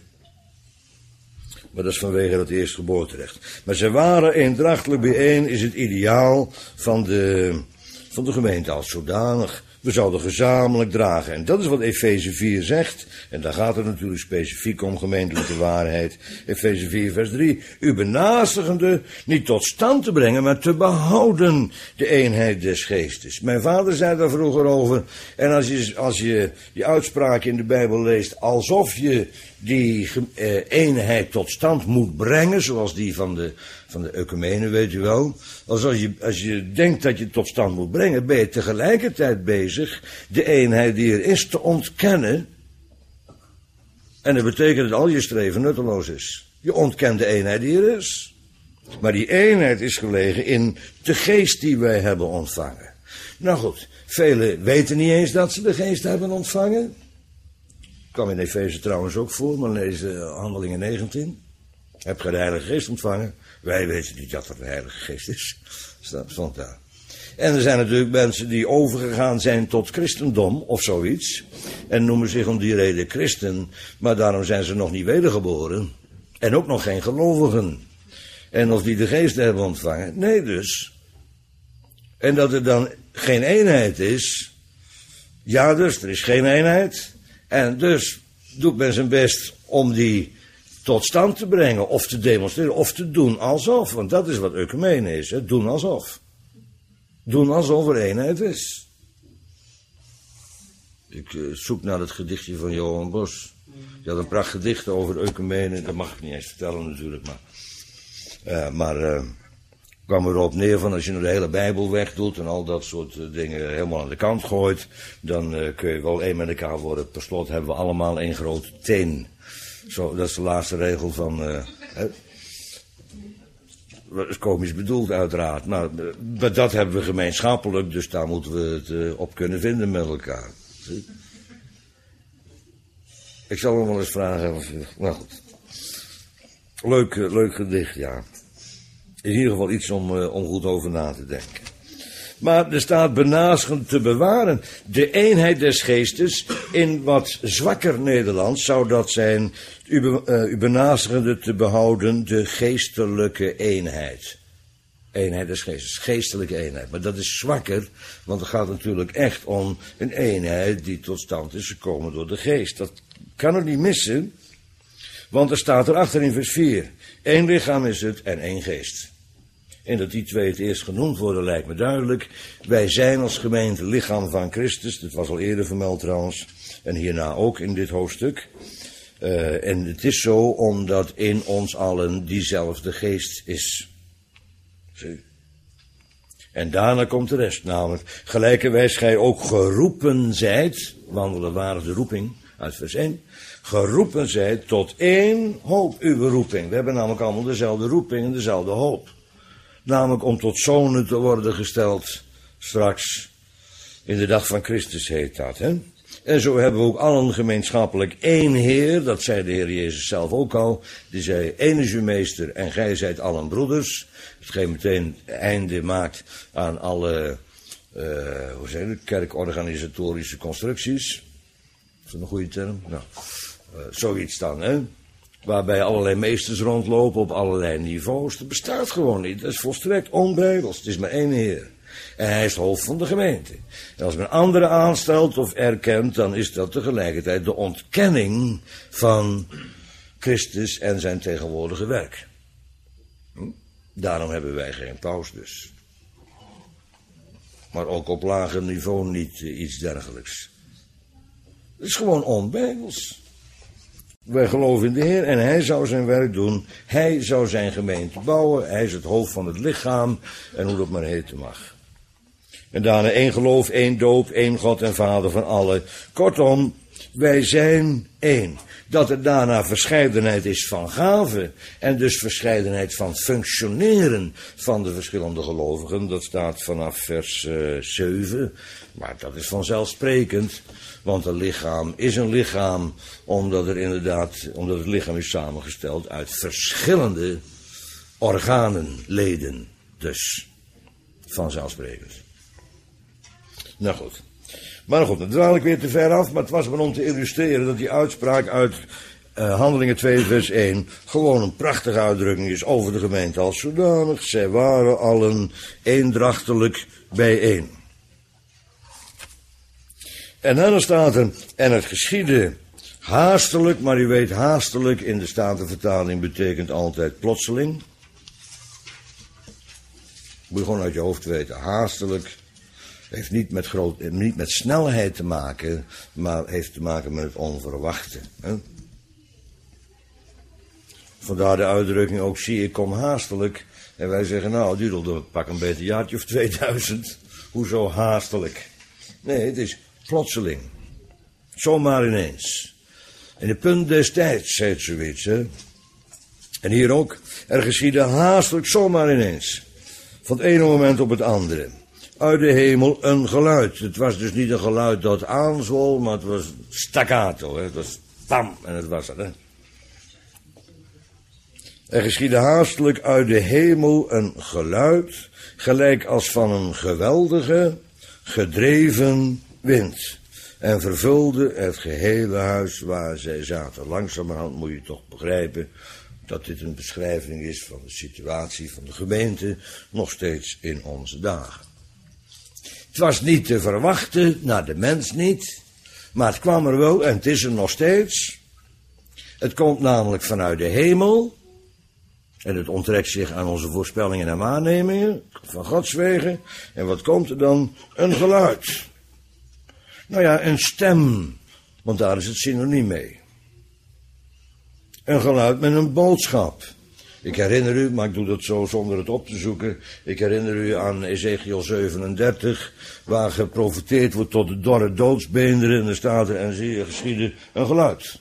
Maar dat is vanwege dat eerstgeboorterecht. Maar ze waren eendrachtelijk bijeen, is het ideaal van de gemeente als zodanig. We zouden gezamenlijk dragen. En dat is wat Efeze 4 zegt. En daar gaat het natuurlijk specifiek om gemeentelijke waarheid. Efeze 4 vers 3. U benaasigende niet tot stand te brengen, maar te behouden de eenheid des geestes. Mijn vader zei daar vroeger over. En als je die uitspraak in de Bijbel leest, alsof je die eenheid tot stand moet brengen, zoals die van de ecumene, weet u wel. Als je denkt dat je het tot stand moet brengen, ben je tegelijkertijd bezig de eenheid die er is te ontkennen. En dat betekent dat al je streven nutteloos is. Je ontkent de eenheid die er is. Maar die eenheid is gelegen in de geest die wij hebben ontvangen. Nou goed, velen weten niet eens dat ze de geest hebben ontvangen. Kwam in Efeze trouwens ook voor, maar lees Handelingen 19. Heb je de Heilige Geest ontvangen? Wij weten niet dat er de Heilige Geest is. Stond daar. En er zijn natuurlijk mensen die overgegaan zijn tot christendom of zoiets. En noemen zich om die reden christen. Maar daarom zijn ze nog niet wedergeboren. En ook nog geen gelovigen. En of die de geest hebben ontvangen. Nee dus. En dat er dan geen eenheid is. Ja dus, er is geen eenheid. En dus doet men zijn best om die tot stand te brengen, of te demonstreren, of te doen alsof. Want dat is wat ecumene is, hè? Doen alsof. Doen alsof er eenheid is. Ik zoek naar het gedichtje van Johan Bos. Die had een pracht gedicht over ecumene, dat mag ik niet eens vertellen natuurlijk, maar kwam erop neer van als je nou de hele Bijbel wegdoet en al dat soort dingen helemaal aan de kant gooit, dan kun je wel één met elkaar worden. Per slot hebben we allemaal één grote teen. Zo, dat is de laatste regel van. Dat is komisch bedoeld, uiteraard. Maar dat hebben we gemeenschappelijk, dus daar moeten we het op kunnen vinden met elkaar. Zie? Ik zal hem wel eens vragen. Nou goed. Leuk gedicht, ja. In ieder geval iets om goed over na te denken. Maar er staat benaasigend te bewaren. De eenheid des geestes, in wat zwakker Nederlands zou dat zijn, u benaasigende te behouden de geestelijke eenheid. Eenheid des geestes, geestelijke eenheid. Maar dat is zwakker, want het gaat natuurlijk echt om een eenheid die tot stand is gekomen door de geest. Dat kan het niet missen, want er staat erachter in vers 4. 1 lichaam is het en 1 geest. En dat die twee het eerst genoemd worden lijkt me duidelijk. Wij zijn als gemeente lichaam van Christus. Dat was al eerder vermeld trouwens. En hierna ook in dit hoofdstuk. En het is zo omdat in ons allen diezelfde geest is. Zie. En daarna komt de rest, namelijk gelijkerwijs gij ook geroepen zijt, wandelen waren de roeping uit vers 1, geroepen zijt tot één hoop uw roeping. We hebben namelijk allemaal dezelfde roeping en dezelfde hoop. Namelijk om tot zonen te worden gesteld, straks, in de dag van Christus heet dat, hè. En zo hebben we ook allen gemeenschappelijk één Heer, dat zei de Heer Jezus zelf ook al, die zei, één is uw meester en gij zijt allen broeders. Hetgeen meteen einde maakt aan alle, hoe zeg je het, kerkorganisatorische constructies. Is dat een goede term? Nou, zoiets dan, hè. waarbij allerlei meesters rondlopen op allerlei niveaus. Dat bestaat gewoon niet. Dat is volstrekt onbijbels. Het is maar één Heer. En hij is het hoofd van de gemeente. En als men anderen aanstelt of erkent, dan is dat tegelijkertijd de ontkenning van Christus en zijn tegenwoordige werk. Daarom hebben wij geen paus dus. Maar ook op lager niveau niet iets dergelijks. Het is gewoon onbijbels. Wij geloven in de Heer en hij zou zijn werk doen. Hij zou zijn gemeente bouwen. Hij is het hoofd van het lichaam. En hoe dat maar heten mag. En daarna één geloof, één doop, één God en Vader van allen. Kortom, wij zijn één. Dat er daarna verscheidenheid is van gaven. En dus verscheidenheid van functioneren van de verschillende gelovigen. Dat staat vanaf vers 7. Maar dat is vanzelfsprekend. Want een lichaam is een lichaam, omdat het lichaam is samengesteld uit verschillende organen, leden. Dus, vanzelfsprekend. Nou goed. Maar goed, dan dwaal ik weer te ver af, maar het was maar om te illustreren dat die uitspraak uit Handelingen 2 vers 1 gewoon een prachtige uitdrukking is over de gemeente als zodanig. Zij waren allen eendrachtelijk bijeen. En dan staat er, en het geschiedde haastelijk, maar u weet haastelijk in de Statenvertaling betekent altijd plotseling. Moet je gewoon uit je hoofd weten, haastelijk heeft niet met snelheid te maken, maar heeft te maken met het onverwachte. Hè? Vandaar de uitdrukking ook zie ik kom haastelijk. En wij zeggen nou, duurde pak een beetje jaartje of 2000. Hoezo haastelijk? Nee, het is plotseling. Zomaar ineens. In de punt des tijds, heet zoiets, hè. En hier ook, er geschiedde haastelijk zomaar ineens. Van het ene moment op het andere. Uit de hemel een geluid. Het was dus niet een geluid dat aanzwol, maar het was staccato, hè. Het was pam, en het was er, hè. Er geschiedde haastelijk uit de hemel een geluid, gelijk als van een geweldige, gedreven wind. En vervulde het gehele huis waar zij zaten. Langzamerhand moet je toch begrijpen dat dit een beschrijving is van de situatie van de gemeente, nog steeds in onze dagen. Het was niet te verwachten, naar de mens niet, maar het kwam er wel en het is er nog steeds. Het komt namelijk vanuit de hemel. En het onttrekt zich aan onze voorspellingen en waarnemingen van Gods wegen. En wat komt er dan? Een geluid. Nou ja, een stem, want daar is het synoniem mee. Een geluid met een boodschap. Ik herinner u, maar ik doe dat zo zonder het op te zoeken. Ik herinner u aan Ezekiel 37, waar geprofeteerd wordt tot de dorre doodsbeenderen. En er staat er, en zie je geschieden, een geluid.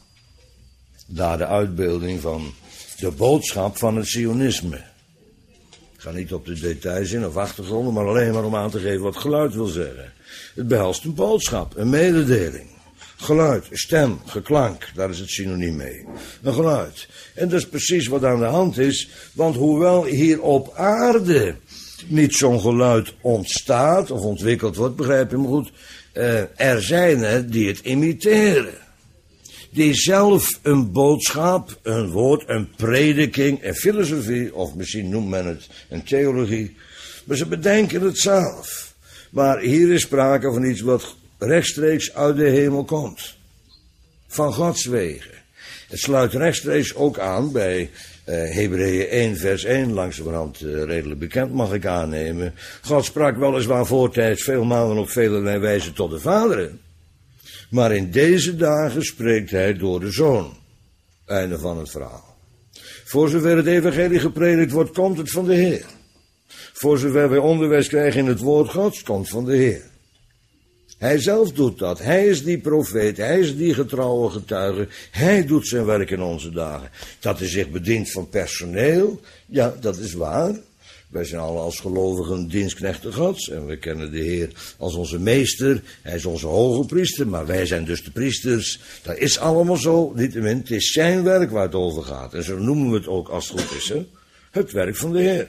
Daar de uitbeelding van de boodschap van het Zionisme. Ik ga niet op de details in of achtergronden, maar alleen maar om aan te geven wat geluid wil zeggen. Het behelst een boodschap, een mededeling. Geluid, stem, geklank, daar is het synoniem mee. Een geluid. En dat is precies wat aan de hand is, want hoewel hier op aarde niet zo'n geluid ontstaat of ontwikkeld wordt, begrijp je me goed, er zijn er die het imiteren. Die zelf een boodschap, een woord, een prediking, een filosofie, of misschien noemt men het een theologie, maar ze bedenken het zelf. Maar hier is sprake van iets wat rechtstreeks uit de hemel komt. Van Gods wegen. Het sluit rechtstreeks ook aan bij Hebreeën 1 vers 1, langzamerhand redelijk bekend mag ik aannemen. God sprak weliswaar voortijds veel malen op vele wijze tot de vaderen. Maar in deze dagen spreekt hij door de Zoon. Einde van het verhaal. Voor zover het evangelie gepredikt wordt, komt het van de Heer. Voor zover wij onderwijs krijgen in het woord Gods, komt van de Heer. Hij zelf doet dat. Hij is die profeet. Hij is die getrouwe getuige. Hij doet zijn werk in onze dagen. Dat hij zich bedient van personeel, ja, dat is waar. Wij zijn alle als gelovigen dienstknechten Gods. En we kennen de Heer als onze meester. Hij is onze hoge priester, maar wij zijn dus de priesters. Dat is allemaal zo. Niettemin, het is zijn werk waar het over gaat. En zo noemen we het ook als het goed is. Hè? Het werk van de Heer.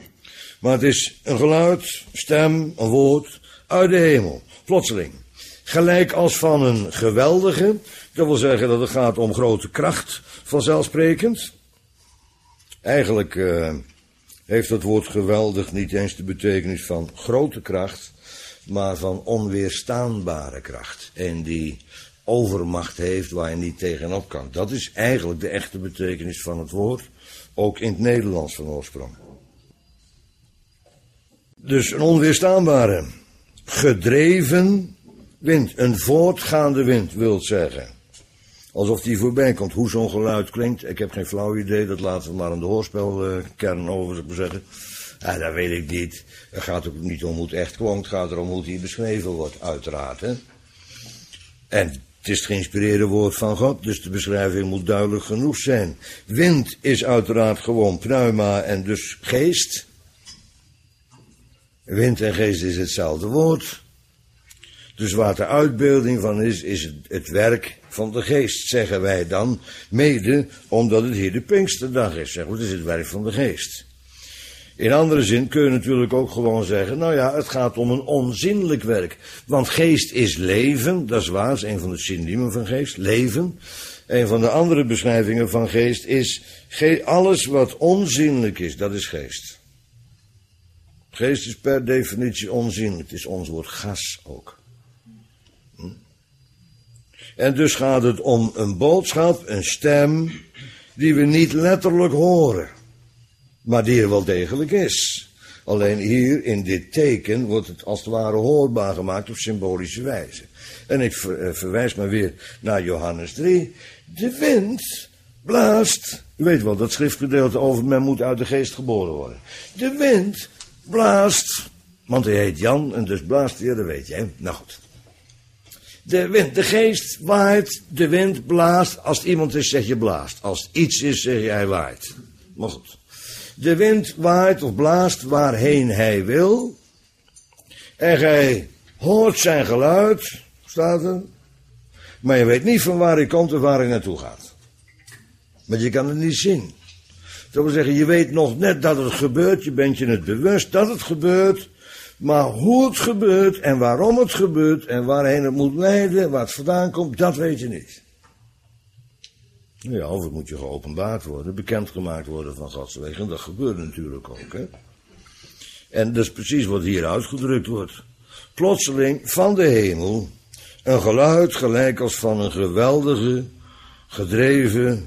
Maar het is een geluid, stem, een woord uit de hemel. Plotseling. gelijk als van een geweldige. Dat wil zeggen dat het gaat om grote kracht, vanzelfsprekend. Eigenlijk heeft het woord geweldig niet eens de betekenis van grote kracht, maar van onweerstaanbare kracht. En die overmacht heeft waar je niet tegenop kan. Dat is eigenlijk de echte betekenis van het woord, ook in het Nederlands van oorsprong. Dus een onweerstaanbare, gedreven wind, een voortgaande wind wil zeggen. Alsof die voorbij komt. Hoe zo'n geluid klinkt, ik heb geen flauw idee, dat laten we maar aan de hoorspelkern over, zou ik maar zeggen. Ja, dat weet ik niet. Het gaat ook niet om hoe het echt klonk, het gaat erom hoe het hier beschreven wordt, uiteraard. Hè? En het is het geïnspireerde woord van God, dus de beschrijving moet duidelijk genoeg zijn. Wind is uiteraard gewoon pneuma en dus geest. Wind en geest is hetzelfde woord. Dus waar de uitbeelding van is het werk van de geest, zeggen wij dan. Mede omdat het hier de Pinksterdag is. Zeg, het is het werk van de geest. In andere zin kun je natuurlijk ook gewoon zeggen, nou ja, het gaat om een onzinnelijk werk. Want geest is leven, dat is waar, dat is een van de synoniemen van geest, leven. Een van de andere beschrijvingen van geest is, alles wat onzinnelijk is, dat is geest. Geest is per definitie onzinnelijk, het is ons woord gas ook. En dus gaat het om een boodschap, een stem, die we niet letterlijk horen, maar die er wel degelijk is. Alleen hier in dit teken wordt het als het ware hoorbaar gemaakt op symbolische wijze. En ik verwijs maar weer naar Johannes 3. De wind blaast, u weet wel, dat schriftgedeelte over men moet uit de geest geboren worden. De wind blaast, want hij heet Jan en dus blaast hij, dat weet je. Nou goed. De wind, de geest waait, de wind blaast. Als het iemand is, zeg je blaast. Als het iets is, zeg je hij waait. Maar goed. De wind waait of blaast waarheen hij wil. En gij hoort zijn geluid, staat er. Maar je weet niet van waar hij komt en waar hij naartoe gaat. Want je kan het niet zien. Dat wil zeggen, je weet nog net dat het gebeurt. Je bent je het bewust dat het gebeurt. Maar hoe het gebeurt en waarom het gebeurt en waarheen het moet leiden, waar het vandaan komt, dat weet je niet. Ja, of het moet je geopenbaard worden, bekendgemaakt worden van Gods wegen. Dat gebeurt natuurlijk ook, hè. En dat is precies wat hier uitgedrukt wordt. Plotseling van de hemel een geluid gelijk als van een geweldige, gedreven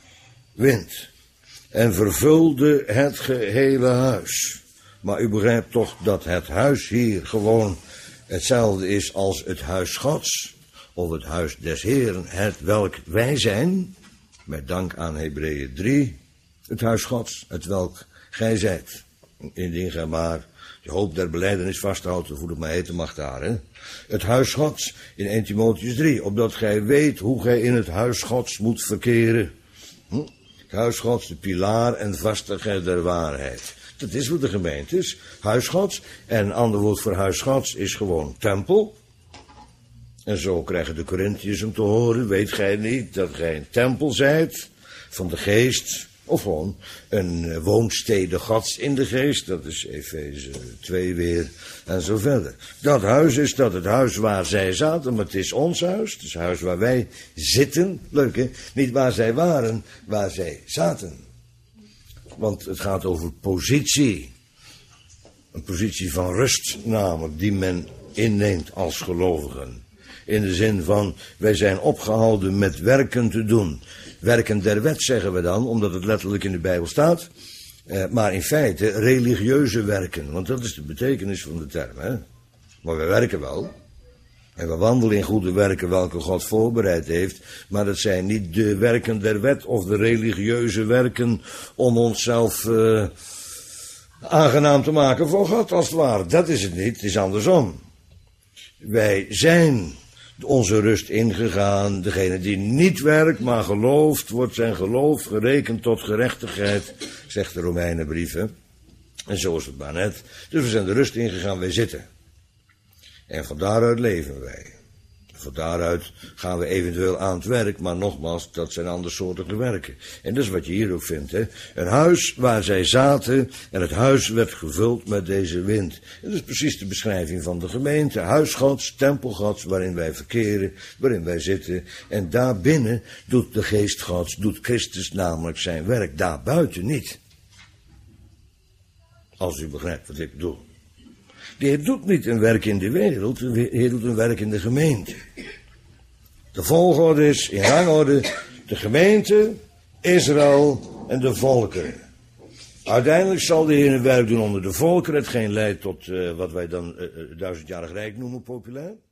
wind. En vervulde het gehele huis. Maar u begrijpt toch dat het huis hier gewoon hetzelfde is als het huis Gods, of het huis des Heeren, het welk wij zijn, met dank aan Hebreeën 3, het huis Gods, het welk gij zijt. Indien gij maar de hoop der belijdenis vasthoudt, hoe het maar heten mag daar, hè. Het huis Gods, in 1 Timotheüs 3, opdat gij weet hoe gij in het huis Gods moet verkeren. Het huis Gods, de pilaar en vastigheid der waarheid. Dat is wat de gemeente is, huis Gods. En een ander woord voor huis Gods is gewoon tempel. En zo krijgen de Corinthiërs om te horen, weet gij niet dat gij een tempel zijt van de geest, of gewoon een woonstede Gods in de geest, dat is Efeze 2 weer, en zo verder. Dat huis is dat het huis waar zij zaten, maar het is ons huis, het is het huis waar wij zitten, leuk hè, niet waar zij waren, waar zij zaten. Want het gaat over positie. Een positie van rust namelijk, die men inneemt als gelovigen. In de zin van, wij zijn opgehouden met werken te doen. Werken der wet zeggen we dan, omdat het letterlijk in de Bijbel staat. Maar in feite religieuze werken, want dat is de betekenis van de term. Hè? Maar we werken wel. En we wandelen in goede werken welke God voorbereid heeft. Maar dat zijn niet de werken der wet of de religieuze werken om onszelf aangenaam te maken voor God als het ware. Dat is het niet, het is andersom. Wij zijn onze rust ingegaan. Degene die niet werkt maar gelooft, wordt zijn geloof gerekend tot gerechtigheid, zegt de Romeinenbrief. Hè? En zo is het maar net. Dus we zijn de rust ingegaan, wij zitten. En van daaruit leven wij. van daaruit gaan we eventueel aan het werk, maar nogmaals, dat zijn andersoortige werken. En dat is wat je hier ook vindt, hè. Een huis waar zij zaten en het huis werd gevuld met deze wind. En dat is precies de beschrijving van de gemeente. Huisgods, tempelgods, waarin wij verkeren, waarin wij zitten. En daarbinnen doet de geest Gods, doet Christus namelijk zijn werk, daarbuiten niet. Als u begrijpt wat ik bedoel. De Heer doet niet een werk in de wereld, de Heer doet een werk in de gemeente. De volgorde is in rangorde de gemeente, Israël en de volkeren. Uiteindelijk zal de Heer een werk doen onder de volkeren, hetgeen leidt tot wat wij dan 1000-jarig rijk noemen populair.